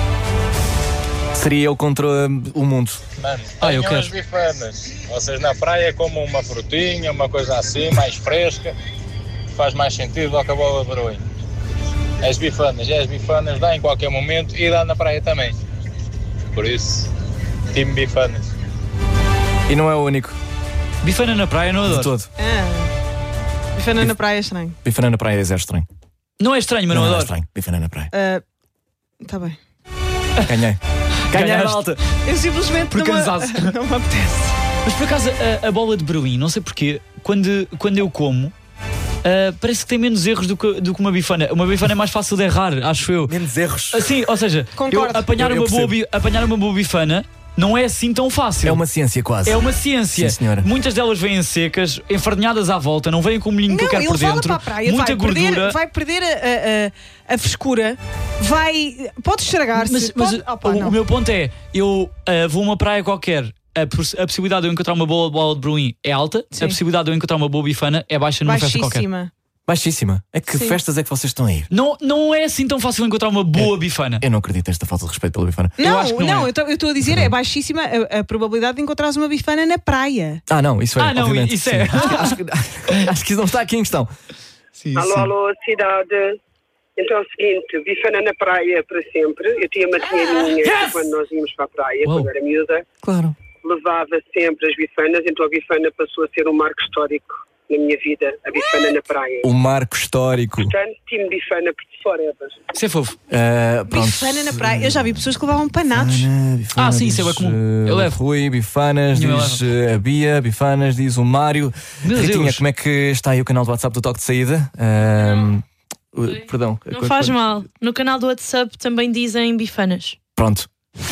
seria eu contra o mundo. Mano, eu quero as bifanas. Vocês na praia comem uma frutinha, uma coisa assim, mais fresca, faz mais sentido do que a bola de Berlim. As bifanas dá em qualquer momento e dá na praia também. Por isso, time bifanas. E não é o único. Bifana na praia não adoro. De todo. Bifana na praia é estranho. Bifana na praia é zero estranho. Não é estranho, mas não adoro. É estranho. Bifana na praia. Está bem. Ganhei. Ganhei, malta. Eu simplesmente não me apetece. Mas por acaso, a bola de Berlim, não sei porquê, quando eu como, parece que tem menos erros do que uma bifana. Uma bifana é mais fácil de errar, acho eu. Menos erros. Assim, ou seja, apanhar uma boa bifana não é assim tão fácil. É uma ciência quase. É uma ciência. Sim, senhora. Muitas delas vêm secas, enfarinhadas à volta, não vêm com o molhinho que eu quero por dentro. Para a praia, muita gordura. Vai perder a frescura. Pode estragar-se. Mas o meu ponto é, eu vou a uma praia qualquer. A possibilidade de eu encontrar uma bola de Berlim é alta. Sim. A possibilidade de eu encontrar uma boa bifana é baixa numa festa qualquer. Baixíssima. É que festas é que vocês estão a ir? Não é assim tão fácil encontrar uma boa bifana. Eu não acredito nesta falta de respeito pela bifana. Eu estou a dizer, é baixíssima a probabilidade de encontrares uma bifana na praia. Não, isso é. Não, isso é. Acho que isso não está aqui em questão. Sim. Alô, cidade. Então é o seguinte, bifana na praia para sempre. Eu tinha uma tia minha quando nós íamos para a praia, quando era miúda. Claro. Levava sempre as bifanas, então a bifana passou a ser um marco histórico na minha vida, a bifana na praia. O marco histórico. Portanto, time bifana forever. Isso é fofo. Bifana na praia. Eu já vi pessoas que levavam panados. Bifana, sim, isso é comum. Eu levo. Rui, bifanas, diz a Bia, bifanas, diz o Mário. Ritinha, como é que está aí o canal do WhatsApp do Toque de Saída? Perdão. Não faz mal. No canal do WhatsApp também dizem bifanas. Pronto.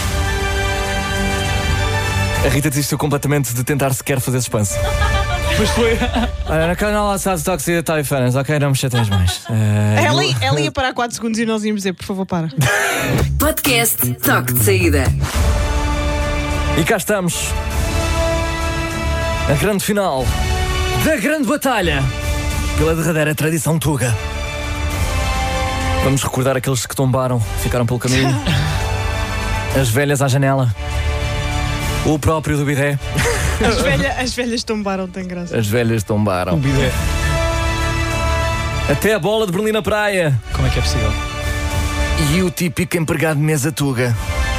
A Rita desistiu completamente de tentar sequer fazer suspense. Pois foi. Olha, no canal WhatsApp do Toque de Saída está bifanas. Ok, não me chateias mais. Ela ia parar 4 segundos e nós íamos dizer, por favor, para. Podcast Toque de Saída. E cá estamos. A grande final da grande batalha pela derradeira tradição tuga. Vamos recordar aqueles que tombaram, ficaram pelo caminho. As velhas à janela. O próprio do bidé. As velhas tombaram, tem graça. As velhas tombaram. O bidé. Até a bola de Berlim na praia. Como é que é possível? E o típico empregado de mesa tuga.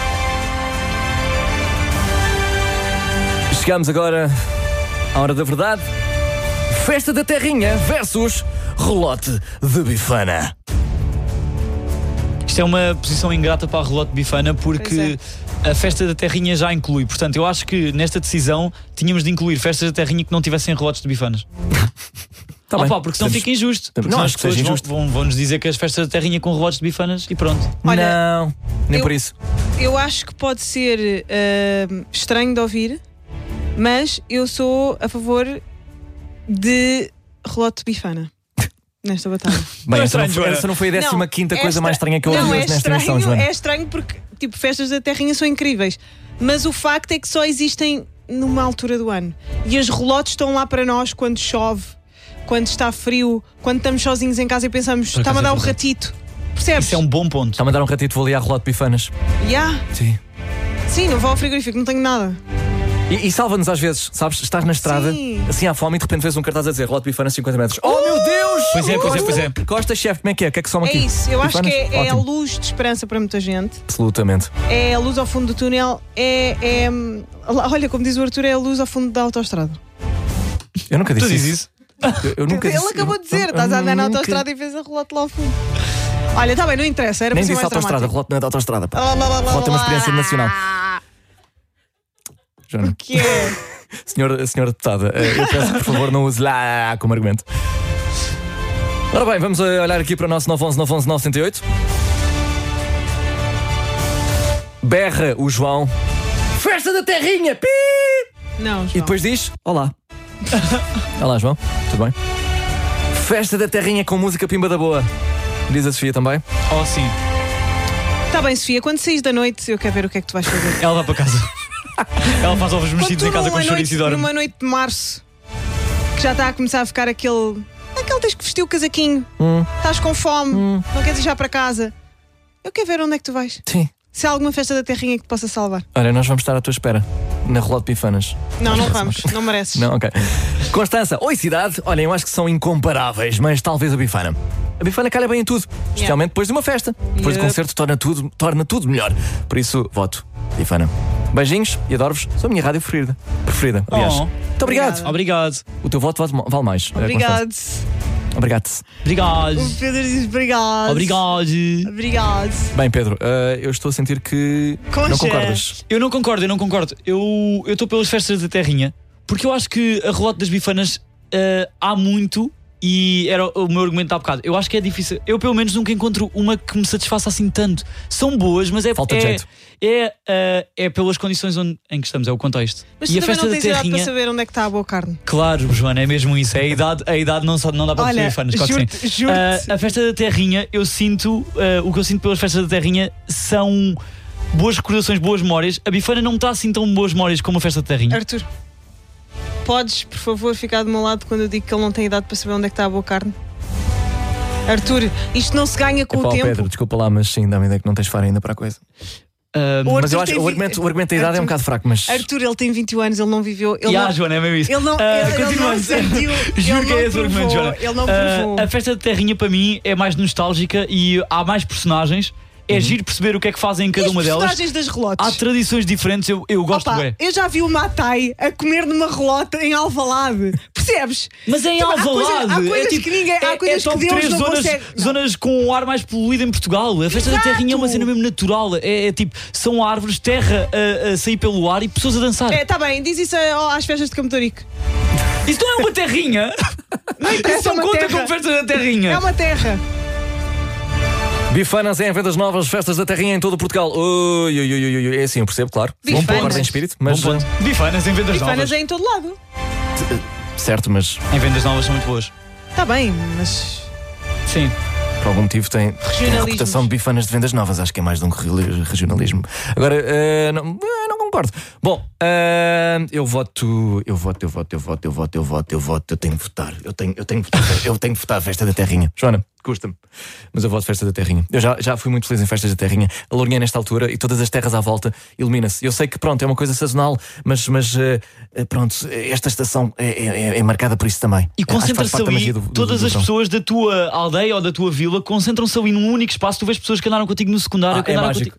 Chegamos agora à hora da verdade. Festa da Terrinha versus relote de bifana. Isto é uma posição ingrata para a relote de bifana porque a festa da Terrinha já inclui. Portanto, eu acho que nesta decisão tínhamos de incluir festas da Terrinha que não tivessem relotes de bifanas. Tá porque senão fica injusto. Porque não, as pessoas vão-nos dizer que as festas da Terrinha com relotes de bifanas e pronto. Olha, não, nem por isso. Eu acho que pode ser estranho de ouvir, mas eu sou a favor de relote de bifana. Nesta batalha. Bem, essa não foi a 15ª coisa mais estranha que eu ouvi nesta emissão, Joana. É estranho porque, festas da Terrinha são incríveis. Mas o facto é que só existem numa altura do ano. E as relotes estão lá para nós quando chove, quando está frio, quando estamos sozinhos em casa e pensamos, está-me a dar um ratito. Percebes? Isso é um bom ponto. Está-me a dar um ratito, vou ali à relote de bifanas. Sim, não vou ao frigorífico, não tenho nada. E salva-nos às vezes, sabes? Estás na estrada, assim à fome e de repente vês um cartaz a dizer relote de bifanas 50 metros. Oh meu Deus! Pois é. Costa, chefe, como é que é? O que é que soma aqui? É isso, eu bifanas? Acho que é a luz de esperança para muita gente. Absolutamente. É a luz ao fundo do túnel. Olha, como diz o Arthur, é a luz ao fundo da autoestrada. Eu nunca disse isso. Tu dizes isso? Eu nunca Ele acabou de dizer, estás a andar na autoestrada e vês a relote lá ao fundo. Olha, está bem, não interessa, era para ser mais dramático. Nem disse autoestrada, relote não é da autoestrada. Relote é uma experiência nacional. Joana. O que é? Senhora deputada, eu peço que por favor não use lá como argumento. Ora bem, vamos olhar aqui para o nosso 911-911-908. Berra o João. Festa da terrinha! Pi! Não, João. E depois diz: olá. Olá, João. Tudo bem? Festa da terrinha com música pimba da boa. Diz a Sofia também. Oh, sim. Está bem, Sofia, quando saís da noite, eu quero ver o que é que tu vais fazer. Ela vai para casa. Ela faz ovos mexidos em casa com chouriço e dorme. Numa noite de março, que já está a começar a ficar aquele tens que vestir o casaquinho. Estás com fome, não queres ir já para casa. Eu quero ver onde é que tu vais. Sim. Se há alguma festa da terrinha que te possa salvar. Olha, nós vamos estar à tua espera na Relote Bifanas. Não vamos, não mereces. Não, ok. Constança, oi cidade. Olha, eu acho que são incomparáveis, mas talvez a Bifana. A Bifana calha bem em tudo, especialmente depois de uma festa. Depois do concerto torna tudo melhor. Por isso, voto Bifana. Beijinhos e adoro-vos. Sou a minha rádio preferida, aliás. Muito obrigado. Obrigado. O teu voto vale mais. Obrigado. Obrigado. Obrigado. O Pedro diz obrigado. Obrigado. Bem, Pedro, eu estou a sentir que não concordas. Eu não concordo. Eu estou pelas festas da terrinha, porque eu acho que a Relote das Bifanas há muito. E era o meu argumento há bocado. Eu acho que é difícil. Eu, pelo menos, nunca encontro uma que me satisfaça assim tanto. São boas, mas falta de jeito. É pelas condições em que estamos, é o contexto. Mas e tu a também festa não tens da idade terrinha... para saber onde é que está a boa carne. Claro, Joana, é mesmo isso. A idade não dá para perceber fanas. Juro-te. A festa da terrinha, eu sinto... o que eu sinto pelas festas da terrinha são boas recordações, boas memórias. A Bifana não me está assim tão boas memórias como a festa da terrinha. Arthur, podes, por favor, ficar do meu lado quando eu digo que ele não tem idade para saber onde é que está a boa carne? Arthur, isto não se ganha com o tempo. Pedro, desculpa lá, mas sim, dá-me ideia que não tens faro ainda para a coisa. Mas eu acho que o argumento da idade é um bocado fraco. Mas... Arthur, ele tem 21 anos, ele não viveu. Joana, é mesmo isso. Ele não sentiu. Juro que é esse o argumento, Joana. Ele não provou. A festa da terrinha para mim é mais nostálgica e há mais personagens. É giro perceber o que é que fazem em cada uma delas. Personagens das relotes. Há tradições diferentes, eu gosto bem. Eu já vi o Matai a comer numa relota em Alvalade. Percebes? Mas é em Alvalade. Há coisas que ninguém. Há coisas que Deus não consegue. Zonas com o ar mais poluído em Portugal. A festa da terrinha é uma cena mesmo natural. É tipo, são árvores, terra a sair pelo ar e pessoas a dançar. Tá bem, diz isso às festas de Campo de Ourique. Isso não é uma terrinha? Isso não conta como festa da terrinha. É uma terra. Bifanas em vendas novas, festas da terrinha em todo Portugal. É assim, eu percebo, claro. Bifanas. Bom ponto em espírito, mas... Bifanas em vendas novas. Bifanas é em todo lado. Certo, mas... Em vendas novas são muito boas. Está bem, mas... Sim. Por algum motivo tem a reputação de Bifanas de vendas novas. Acho que é mais de um regionalismo. Agora, não concordo. Bom, eu voto. Eu tenho que votar. Eu tenho que votar a festa da terrinha. Joana, custa-me. Mas eu voto festa da terrinha. Eu já fui muito feliz em festas da terrinha. A Lourinhã nesta altura e todas as terras à volta ilumina-se. Eu sei que pronto, é uma coisa sazonal, mas pronto, esta estação é marcada por isso também. E concentra-se ali, todas as pessoas da tua aldeia ou da tua vila concentram-se ali num único espaço. Tu vês pessoas que andaram contigo no secundário. É mágico.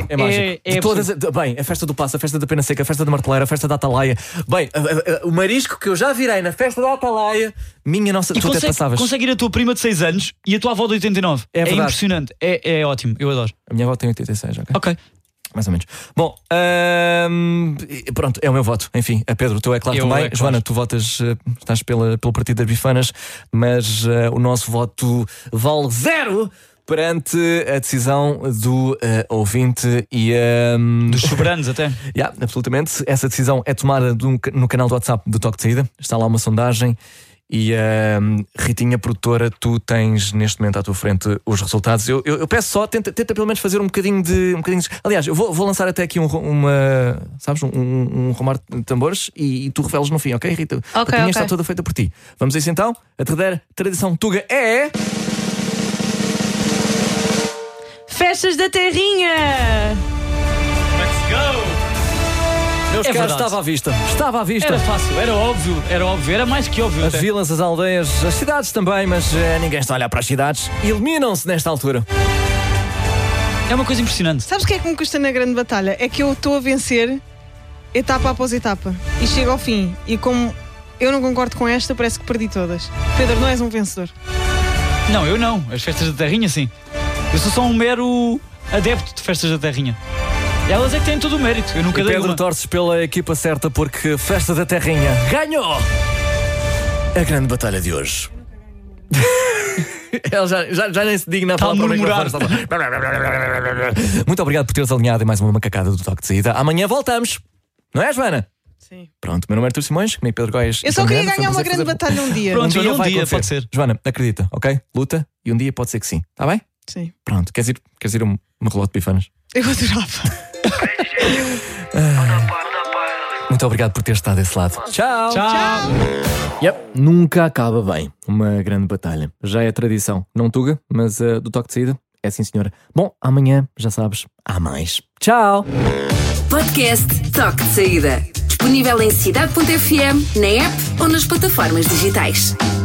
Bem, a festa do Passo, a festa da Pena Seca, a festa da Marteleira, a festa da Atalaia. Bem, o marisco que eu já virei na festa da Atalaia, minha nossa, tu até passavas. Consegue ir a tua prima de 6 anos e a tua avó de 89. É impressionante. É ótimo, eu adoro. A minha avó tem 86, ok? Ok. Mais ou menos. Bom, pronto, é o meu voto. Enfim, a Pedro, tu é claro também. Joana, tu votas, estás pelo Partido das Bifanas, mas o nosso voto vale 0 perante a decisão do ouvinte e dos soberanos até. Absolutamente. Essa decisão é tomada no canal do WhatsApp do Toque de Saída. Está lá uma sondagem. E Ritinha, produtora, tu tens neste momento à tua frente os resultados. Eu peço só, tenta pelo menos fazer um bocadinho de. Aliás, eu vou lançar até aqui um romar de tambores e tu revelas no fim, ok, Rita? A Ritinha está toda feita por ti. Vamos a isso então? A tradição Tuga é. Festas da terrinha! Let's go! Meus caros, estava à vista. Era fácil, era óbvio, era mais que óbvio. As vilas, as aldeias, as cidades também, mas ninguém está a olhar para as cidades. Eliminam-se nesta altura. É uma coisa impressionante. Sabes o que é que me custa na grande batalha? É que eu estou a vencer etapa após etapa e chego ao fim. E como eu não concordo com esta, parece que perdi todas. Pedro, não és um vencedor. Não, eu não. As festas da terrinha, sim. Eu sou só um mero adepto de festas da terrinha. Elas é que têm todo o mérito. Eu nunca dei Pedro, torces pela equipa certa porque Festa da Terrinha ganhou a grande batalha de hoje. Ele já nem se digna a falar para o microfone. Muito obrigado por teres alinhado em mais uma macacada do Toque de Saída. Amanhã voltamos. Não é, Joana? Sim. Pronto, meu nome é Artur Simões, comigo Pedro Goiás. Eu só queria ganhar uma grande batalha um dia. Pronto, um dia pode ser. Joana, acredita, ok? Luta e um dia pode ser que sim. Está bem? Sim. Pronto, queres ir a uma relote de bifanas? Eu adorava. Muito obrigado por ter estado desse lado. Tchau. Tchau. Yep, nunca acaba bem uma grande batalha. Já é tradição. Não Tuga, mas do Toque de Saída. É sim, senhora. Bom, amanhã, já sabes, há mais. Tchau. Podcast Toque de Saída. Disponível em cidade.fm, na app ou nas plataformas digitais.